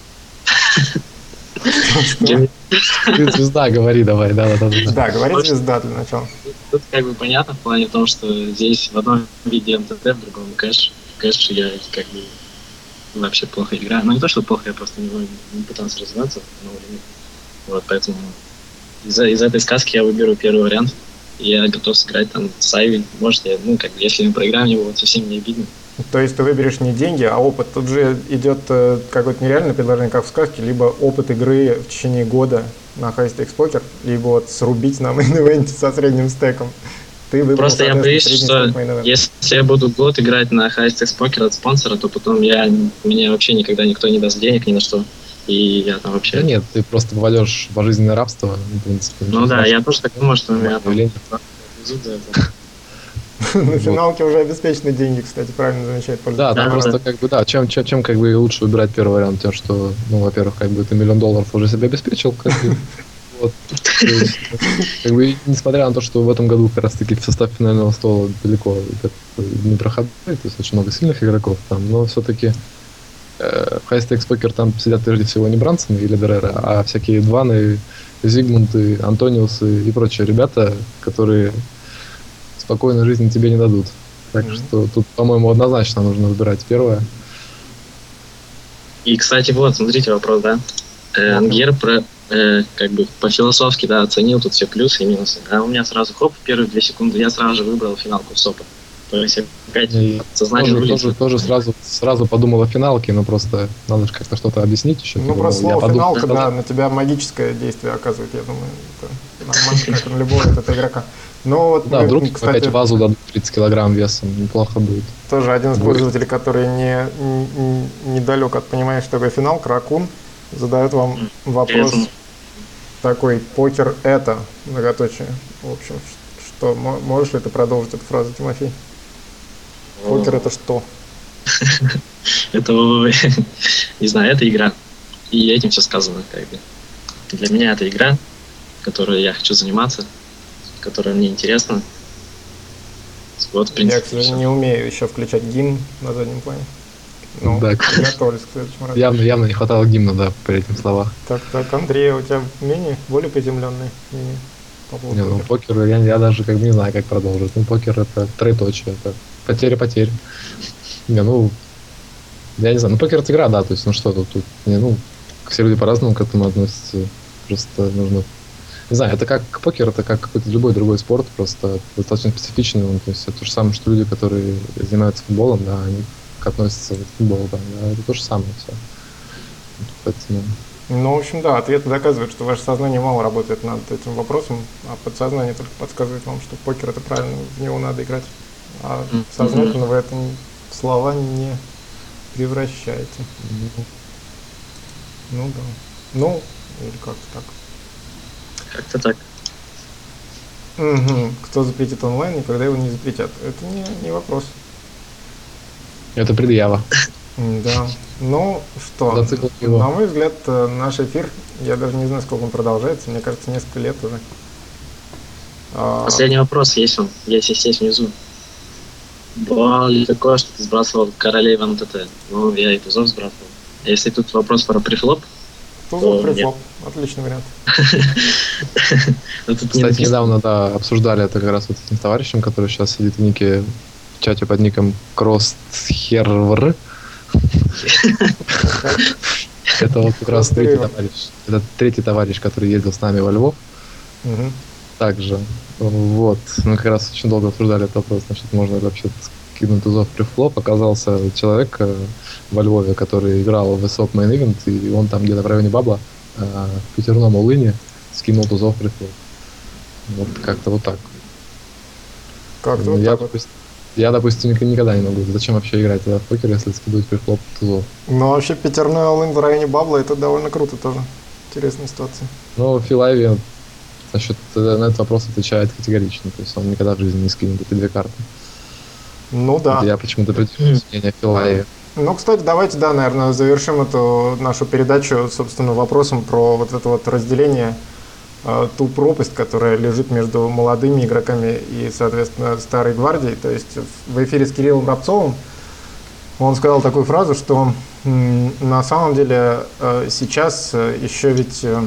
Ты звезда, говори давай, да, да, да. Да, говори звезда для начала. Тут как бы понятно в плане того, что здесь в одном виде эм тэ тэ, в другом кэш. Кэш я как бы вообще плохо играю. Ну не то, что плохо, я просто не, не пытался развиваться на уровне. Вот, поэтому из, из этой сказки я выберу первый вариант. И я готов сыграть там с Айви. Может, я, ну, как бы, если мы проиграем, его вот совсем не обидно. То есть ты выберешь не деньги, а опыт. Тут же идет э, какое-то нереальное предложение, как в сказке, либо опыт игры в течение года на High Stakes Poker, либо вот срубить на мейн-эвенте со средним стеком. Ты выбрал, просто я боюсь, что если я буду год играть на High Stakes Poker от спонсора, то потом я, мне вообще никогда никто не даст денег ни на что. И я там вообще... Да нет, ты просто попадешь в пожизненное рабство, в принципе. Ну да, я тоже так думаю, что меня там везут за это. На финалке уже обеспечены деньги, кстати, правильно замечает пользователь. Да, там просто как бы, да, чем, чем, чем как бы лучше выбирать первый вариант, тем, что, ну, во-первых, как бы ты миллион долларов уже себе обеспечил, как бы, вот. То есть, как бы, несмотря на то, что в этом году как раз-таки в состав финального стола далеко не проходит, то есть очень много сильных игроков там, но все-таки э, в High Stakes Poker там сидят прежде всего не Брансоны или Дерера, а всякие Дваны, Зигмунты, Антониусы и прочие ребята, которые спокойной жизни тебе не дадут. Так mm-hmm. что тут, по-моему, однозначно нужно выбирать первое. И, кстати, вот, смотрите вопрос, да. Э, Ангер про, э, как бы по-философски, да, оценил тут все плюсы и минусы. А у меня сразу, хоп, в первые две секунды я сразу же выбрал финалку СОПа. То есть опять И сознательно тоже, вылетел. тоже, тоже сразу, сразу подумал о финалке, но просто надо же как-то что-то объяснить еще. Ну, Типа, просто я слово подумал, «финалка», да, на тебя магическое действие оказывает, я думаю, это нормально, как на любого этого игрока. Но вот да, мы, вдруг кстати, опять вазу дадут тридцать килограмм весом, неплохо будет. тоже один из Будет. пользователей, который не, не, недалек от понимания, что такое финал, Кракун, задает вам вопрос Интересно. такой: покер это, многоточие. В общем, что, мо- можешь ли ты продолжить эту фразу, Тимофей? Покер это что? Это, не знаю, это игра. И этим все сказано, как бы. Для меня это игра, которой я хочу заниматься, которая мне интересна. Вот, в принципе, Я, к сожалению, всё. не умею еще включать гимн на заднем плане. Ну, Да. готовлюсь к следующему разу. Явно, явно не хватало гимна, да, при этих словах. Так, так, Андрей, у тебя мнение более приземленное мнение по поводу Не, ну покера? покер, я, я даже как бы не знаю, как продолжить. Ну, покер это троеточие, это потеря-потерь. Не, ну, я не знаю, ну покер это игра, да, то есть, ну что тут, тут не, ну, все люди по-разному к этому относятся, просто нужно, не знаю, это как покер, это как какой-то любой другой спорт, просто достаточно специфичный, он, то есть это то же самое, что люди, которые занимаются футболом, да, они как относятся к футболу, да, да, это то же самое все. Поэтому, Ну, в общем, да, ответы доказывают, что ваше сознание мало работает над этим вопросом, а подсознание только подсказывает вам, что покер это правильно, в него надо играть. А Мгм. сознательно вы это н- в слова не превращаете. ну, Ну да. Ну, или как-то так. Как-то так. Мгм. Кто запретит онлайн, никогда его не запретят. Это не, не вопрос. это предъява. М, Да. Ну что, Зацикл его. на мой взгляд, э, наш эфир, я даже не знаю, сколько он продолжается, мне кажется, несколько лет уже. А, Последний вопрос есть он, есть, есть, есть внизу. Бывало ли такое, что ты сбрасывал королей в эн тэ тэ? Ну, я и тузов сбрасывал. Если тут вопрос про префлоп, Тузов О, префлоп. Отличный вариант. то тут не Кстати, написано. недавно, да, обсуждали это как раз вот с этим товарищем, который сейчас сидит в нике, в чате под ником Кростхервр. Это вот как раз третий товарищ. Это третий товарищ, который ездил с нами во Львов. Мгм. Также. Вот. Мы как раз очень долго обсуждали этот вопрос, значит, можно ли вообще скинуть тузов префлоп. Оказался человек э, во Львове, который играл в эс о пи Main Event, и он там где-то в районе Бабла э, в пятерном улыне скинул тузов префлоп. Вот как-то вот так. Как-то вот я, так вот. допустим, я, допустим, ник- никогда не могу. Зачем вообще играть тогда в покер, если скидывать префлоп тузов? Но вообще пятерной all-in в районе бабла, это довольно круто тоже. Интересная ситуация. Но Фил Айви насчет, э, на этот вопрос отвечает категорично. То есть он никогда в жизни не скинет эти две карты. Ну да. Это я почему-то придерживаюсь мнения Фила Айви. Ну, кстати, давайте, да, наверное, завершим эту нашу передачу, собственно, вопросом про вот это вот разделение, э, ту пропасть, которая лежит между молодыми игроками и, соответственно, старой гвардией. То есть в эфире с Кириллом Рабцовым он сказал такую фразу, что м, на самом деле э, сейчас э, еще ведь, э,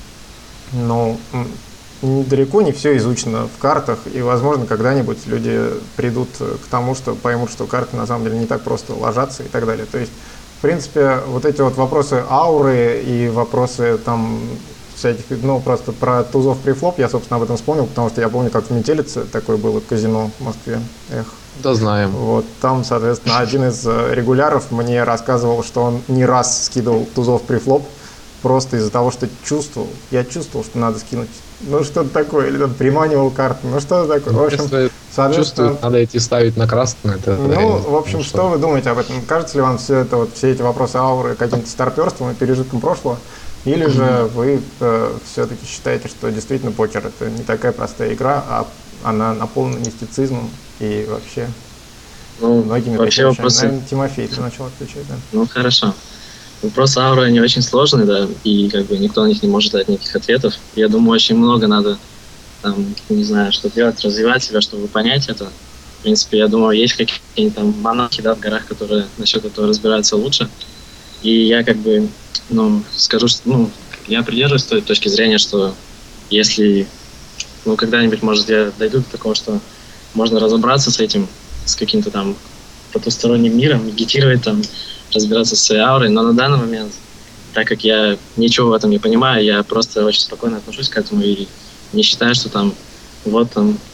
ну, м, далеко не все изучено в картах, и, возможно, когда-нибудь люди придут к тому, что поймут, что карты на самом деле не так просто ложатся и так далее. То есть, в принципе, вот эти вот вопросы ауры и вопросы там всяких, ну, просто про тузов префлоп, я, собственно, об этом вспомнил, потому что я помню, как в Метелице такое было казино в Москве. Эх. Да, знаем. Вот, там, соответственно, один из э, регуляров мне рассказывал, что он не раз скидывал тузов префлоп, просто из-за того, что чувствовал. Я чувствовал, что надо скинуть. Ну, что-то такое, или там приманивал карту, ну, что-то такое. В общем, Если соответственно, чувствует, надо идти ставить на красный. Это, ну, я не в общем, знаю, что вы думаете об этом? Кажется ли вам все это, вот, все эти вопросы ауры каким-то старперством и пережитком прошлого? Или же вы э, все-таки считаете, что действительно покер это не такая простая игра, а она наполнена мистицизмом и вообще Ну, многими вообще такими вещами? вопросы... Наверное, Тимофей, ты начал отвечать, да? Ну, хорошо. Вопрос ауры не очень сложный, да, и как бы никто на них не может дать никаких ответов. Я думаю, очень много надо, там, не знаю, что делать, развивать себя, чтобы понять это. В принципе, я думаю, есть какие-нибудь там монахи, да, в горах, которые насчет этого разбираются лучше. И я как бы, ну, скажу, что, ну, я придерживаюсь той точки зрения, что если, ну, когда-нибудь, может, я дойду до такого, что можно разобраться с этим, с каким-то там потусторонним миром, медитировать там, разбираться с своей аурой, но на данный момент, так как я ничего в этом не понимаю, я просто очень спокойно отношусь к этому и не считаю, что там вот там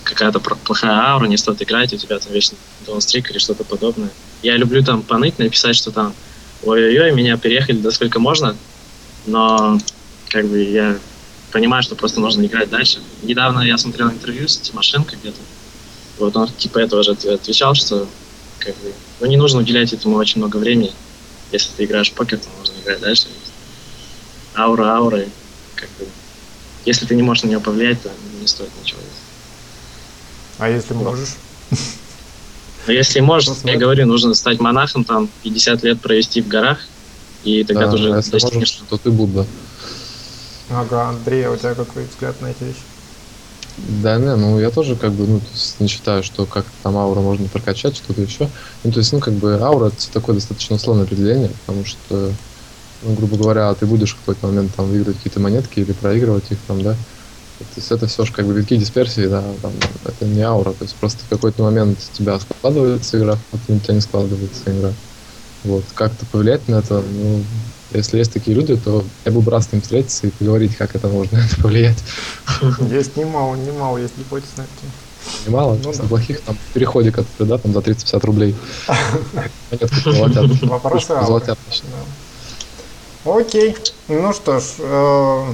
какая-то плохая аура, не стоит играть, у тебя там вечно даунстрик или что-то подобное. Я люблю там поныть, написать, что там ой-ой-ой, меня переехали до сколько можно, но как бы я понимаю, что просто нужно играть дальше. Недавно я смотрел интервью с Тимошенко где-то, вот он типа этого же отвечал, что как бы, ну, не нужно уделять этому очень много времени. Если ты играешь в покер, то можно играть дальше. Аура, аура, как бы, если ты не можешь на нее повлиять, то не стоит ничего делать. А если можешь? Но если можешь, Ну, я говорю, нужно стать монахом, там, пятьдесят лет провести в горах, и тогда Да, ты уже а если достигнешь. можешь, то ты Будда. Ага, Андрей, а у тебя какой взгляд на эти вещи? Да, не, ну я тоже как бы, ну, то есть не считаю, что как там ауру можно прокачать, что-то еще. Ну, то есть, ну, как бы аура это такое достаточно условное определение, потому что, ну, грубо говоря, ты будешь в какой-то момент там выигрывать какие-то монетки или проигрывать их там, да. То есть это все же как бы витки дисперсии, да, там, это не аура, то есть просто в какой-то момент у тебя складывается игра, а потом у тебя не складывается игра. Вот, как-то повлиять на это, ну, если есть такие люди, то я был бы рад с ним встретиться и поговорить, как это можно на это повлиять. Есть немало, немало есть гипотез на эту тему. Немало, Ну, ну, да. плохих там переходе, которые, да, там за тридцать-пятьдесят рублей. Монетку позолотят. Вопросы ауры. Позолотят. Да. Окей. Ну что ж, э,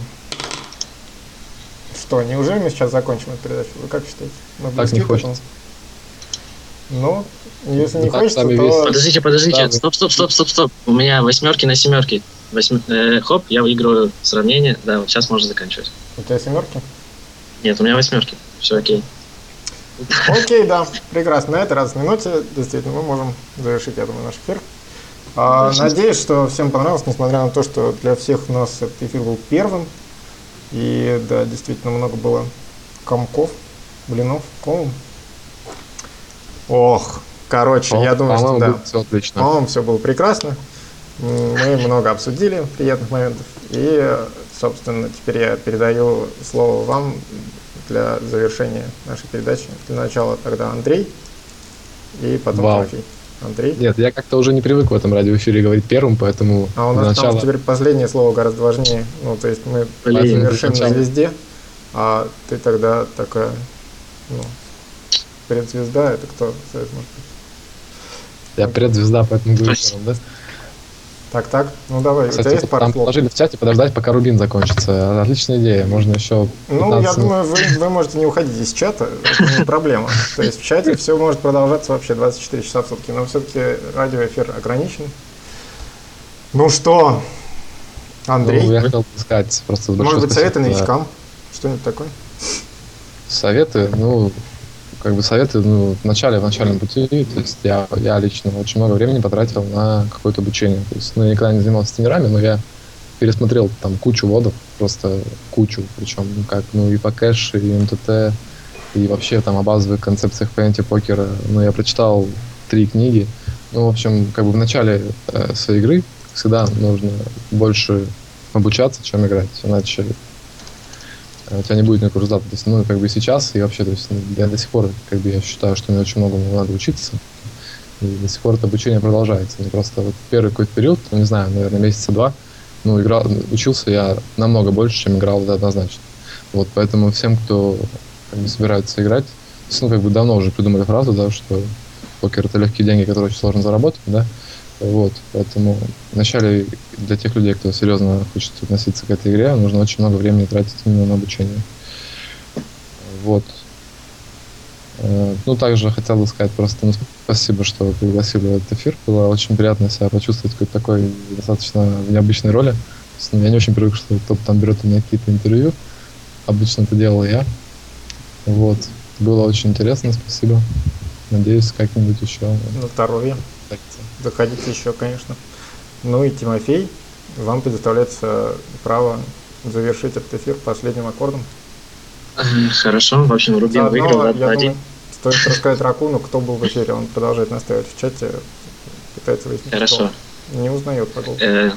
что, неужели мы сейчас закончим эту передачу? Вы как считаете? Мы Так близки не к этому? хочется. Ну, если не Ну, так хочется, сами то... весят. Подождите, подождите, Да, стоп, стоп, стоп, стоп, стоп. У меня восьмерки на семерки. Восьм... э, хоп, я выигрываю сравнение. Да, вот сейчас можно заканчивать. У тебя семерки? Нет, у меня восьмерки. Все окей. Окей, да, прекрасно. На этой радостной ноте, действительно, мы можем завершить, я думаю, наш эфир. А, надеюсь, что всем понравилось, несмотря на то, что для всех у нас этот эфир был первым. И да, действительно много было комков, блинов, комом. Ох, короче, По- я думаю, что по-моему, да. будет всё отлично. По-моему, все было прекрасно. М, Мы много обсудили приятных моментов. И, собственно, теперь я передаю слово вам для завершения нашей передачи. Для начала тогда Андрей, и потом Вау. Тимофей. Андрей. Нет, я как-то уже не привык в этом радиоэфире говорить первым, поэтому А у для нас там начала... теперь последнее слово гораздо важнее. Ну, то есть мы Блин, завершим на сначала. звезде, а ты тогда такая, ну, предзвезда, это кто? Может быть? Я предзвезда, поэтому говорю Спасибо. первым, да? Так, так, ну давай, у тебя Кстати, есть пару там слов? положили в чате подождать, пока Рубин закончится. Отличная идея, можно еще Ну, я пятнадцать минут. думаю, вы, вы можете не уходить из чата, это не проблема. То есть в чате все может продолжаться вообще двадцать четыре часа в сутки, но все-таки радиоэфир ограничен. Ну что, Андрей, Ну, я хотел сказать просто большое может быть, советы спасибо за новичкам? Что-нибудь такое? Советы, ну, как бы советы, ну, в начале, в начальном пути, то есть я, я лично очень много времени потратил на какое-то обучение. То есть, ну, я никогда не занимался тренерами, но я пересмотрел там кучу водов, просто кучу, причем, ну, как, ну, и по кэш, и эм тэ тэ, и вообще там о базовых концепциях понятия покера. Ну, я прочитал три книги. Ну, в общем, как бы в начале э, своей игры всегда нужно больше обучаться, чем играть, иначе у тебя не будет никакого результата. То есть, ну, как бы сейчас и вообще, то есть, ну, я до сих пор, как бы, я считаю, что мне очень многому надо учиться, и до сих пор это обучение продолжается. Мне просто вот первый какой-то период, ну, не знаю, наверное, месяца два, ну, играл, учился я намного больше, чем играл, это однозначно. Вот, поэтому всем, кто как бы собирается играть, то есть, ну, как бы давно уже придумали фразу, да, что покер — это легкие деньги, которые очень сложно заработать, да, вот, поэтому вначале для тех людей, кто серьезно хочет относиться к этой игре, нужно очень много времени тратить именно на обучение. Вот. Э, Ну, также хотел бы сказать просто ну, спасибо, что вы пригласили в этот эфир. Было очень приятно себя почувствовать в какой-то такой достаточно необычной роли. То есть, ну, я не очень привык, что кто-то там берет у меня какие-то интервью. Обычно это делал я. Вот. Было очень интересно, спасибо. Надеюсь, как-нибудь еще На здоровье. встретиться. Заходите еще, конечно. Ну и Тимофей, вам предоставляется право завершить этот эфир последним аккордом. Э, Хорошо, в общем, Рубин Заодно, выиграл, да, я два один. думаю, стоит рассказать Ракуну, кто был в эфире. Он продолжает настаивать в чате, пытается выяснить, Хорошо. кто. Не узнает по голосу. Э,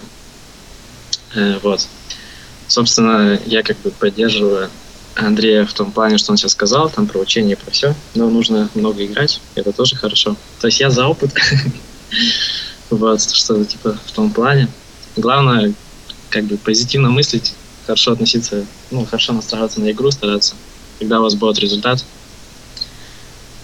э, Вот. Собственно, я как бы поддерживаю Андрея в том плане, что он сейчас сказал, там про учение, про все. Но нужно много играть, это тоже хорошо. То есть я за опыт. Вот, что типа в том плане. Главное, как бы позитивно мыслить, хорошо относиться, ну, хорошо настраиваться на игру, стараться. Когда у вас будет результат,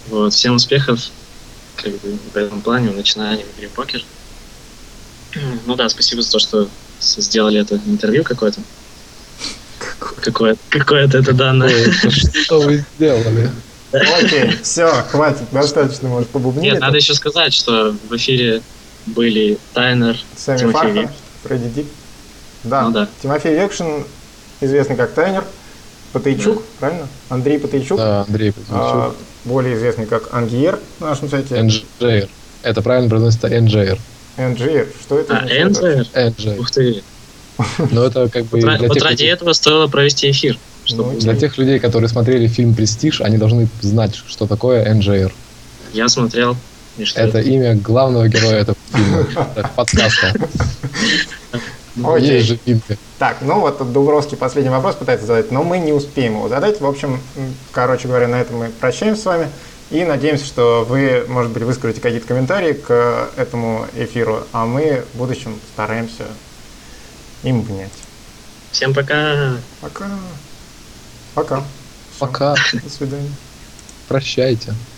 Вот, всем успехов как бы, в этом плане, в начинании в игре покер. Ну да, спасибо за то, что с- сделали это интервью какое-то. Какое-то, какое-то это данное. Что вы сделали? Окей, все, хватит, достаточно, может, побубнить. Нет, надо еще сказать, что в эфире были Тайнер, Сами Тимофей Фарха, Вик. Фредди Дик. Да. Ну да. Тимофей Векшин, известный как Тайнер, Патейчук, правильно? Андрей Патейчук, Да, Андрей а, Патейчук. более известный как Ангиер на нашем сайте. Энджейр. Это правильно произносится Энджейр. Энджиер. Что это А, означает? Энджер? Энджейр. Ух ты. Но это как бы Вот, ра- для вот тех, ради людей, этого стоило провести эфир. Чтобы Ну, для тех людей, которые смотрели фильм «Престиж», они должны знать, что такое Энджейр. Я смотрел. И что Это имя главного героя этого фильма, это подкаста. Окей. Есть же имя. Так, ну вот тут Дубровский последний вопрос пытается задать, но мы не успеем его задать. В общем, м, короче говоря, на этом мы прощаемся с вами и надеемся, что вы, может быть, выскажете какие-то комментарии к этому эфиру, а мы в будущем стараемся им внять. Всем пока. Пока. Пока. Всё. Пока. До свидания. Прощайте.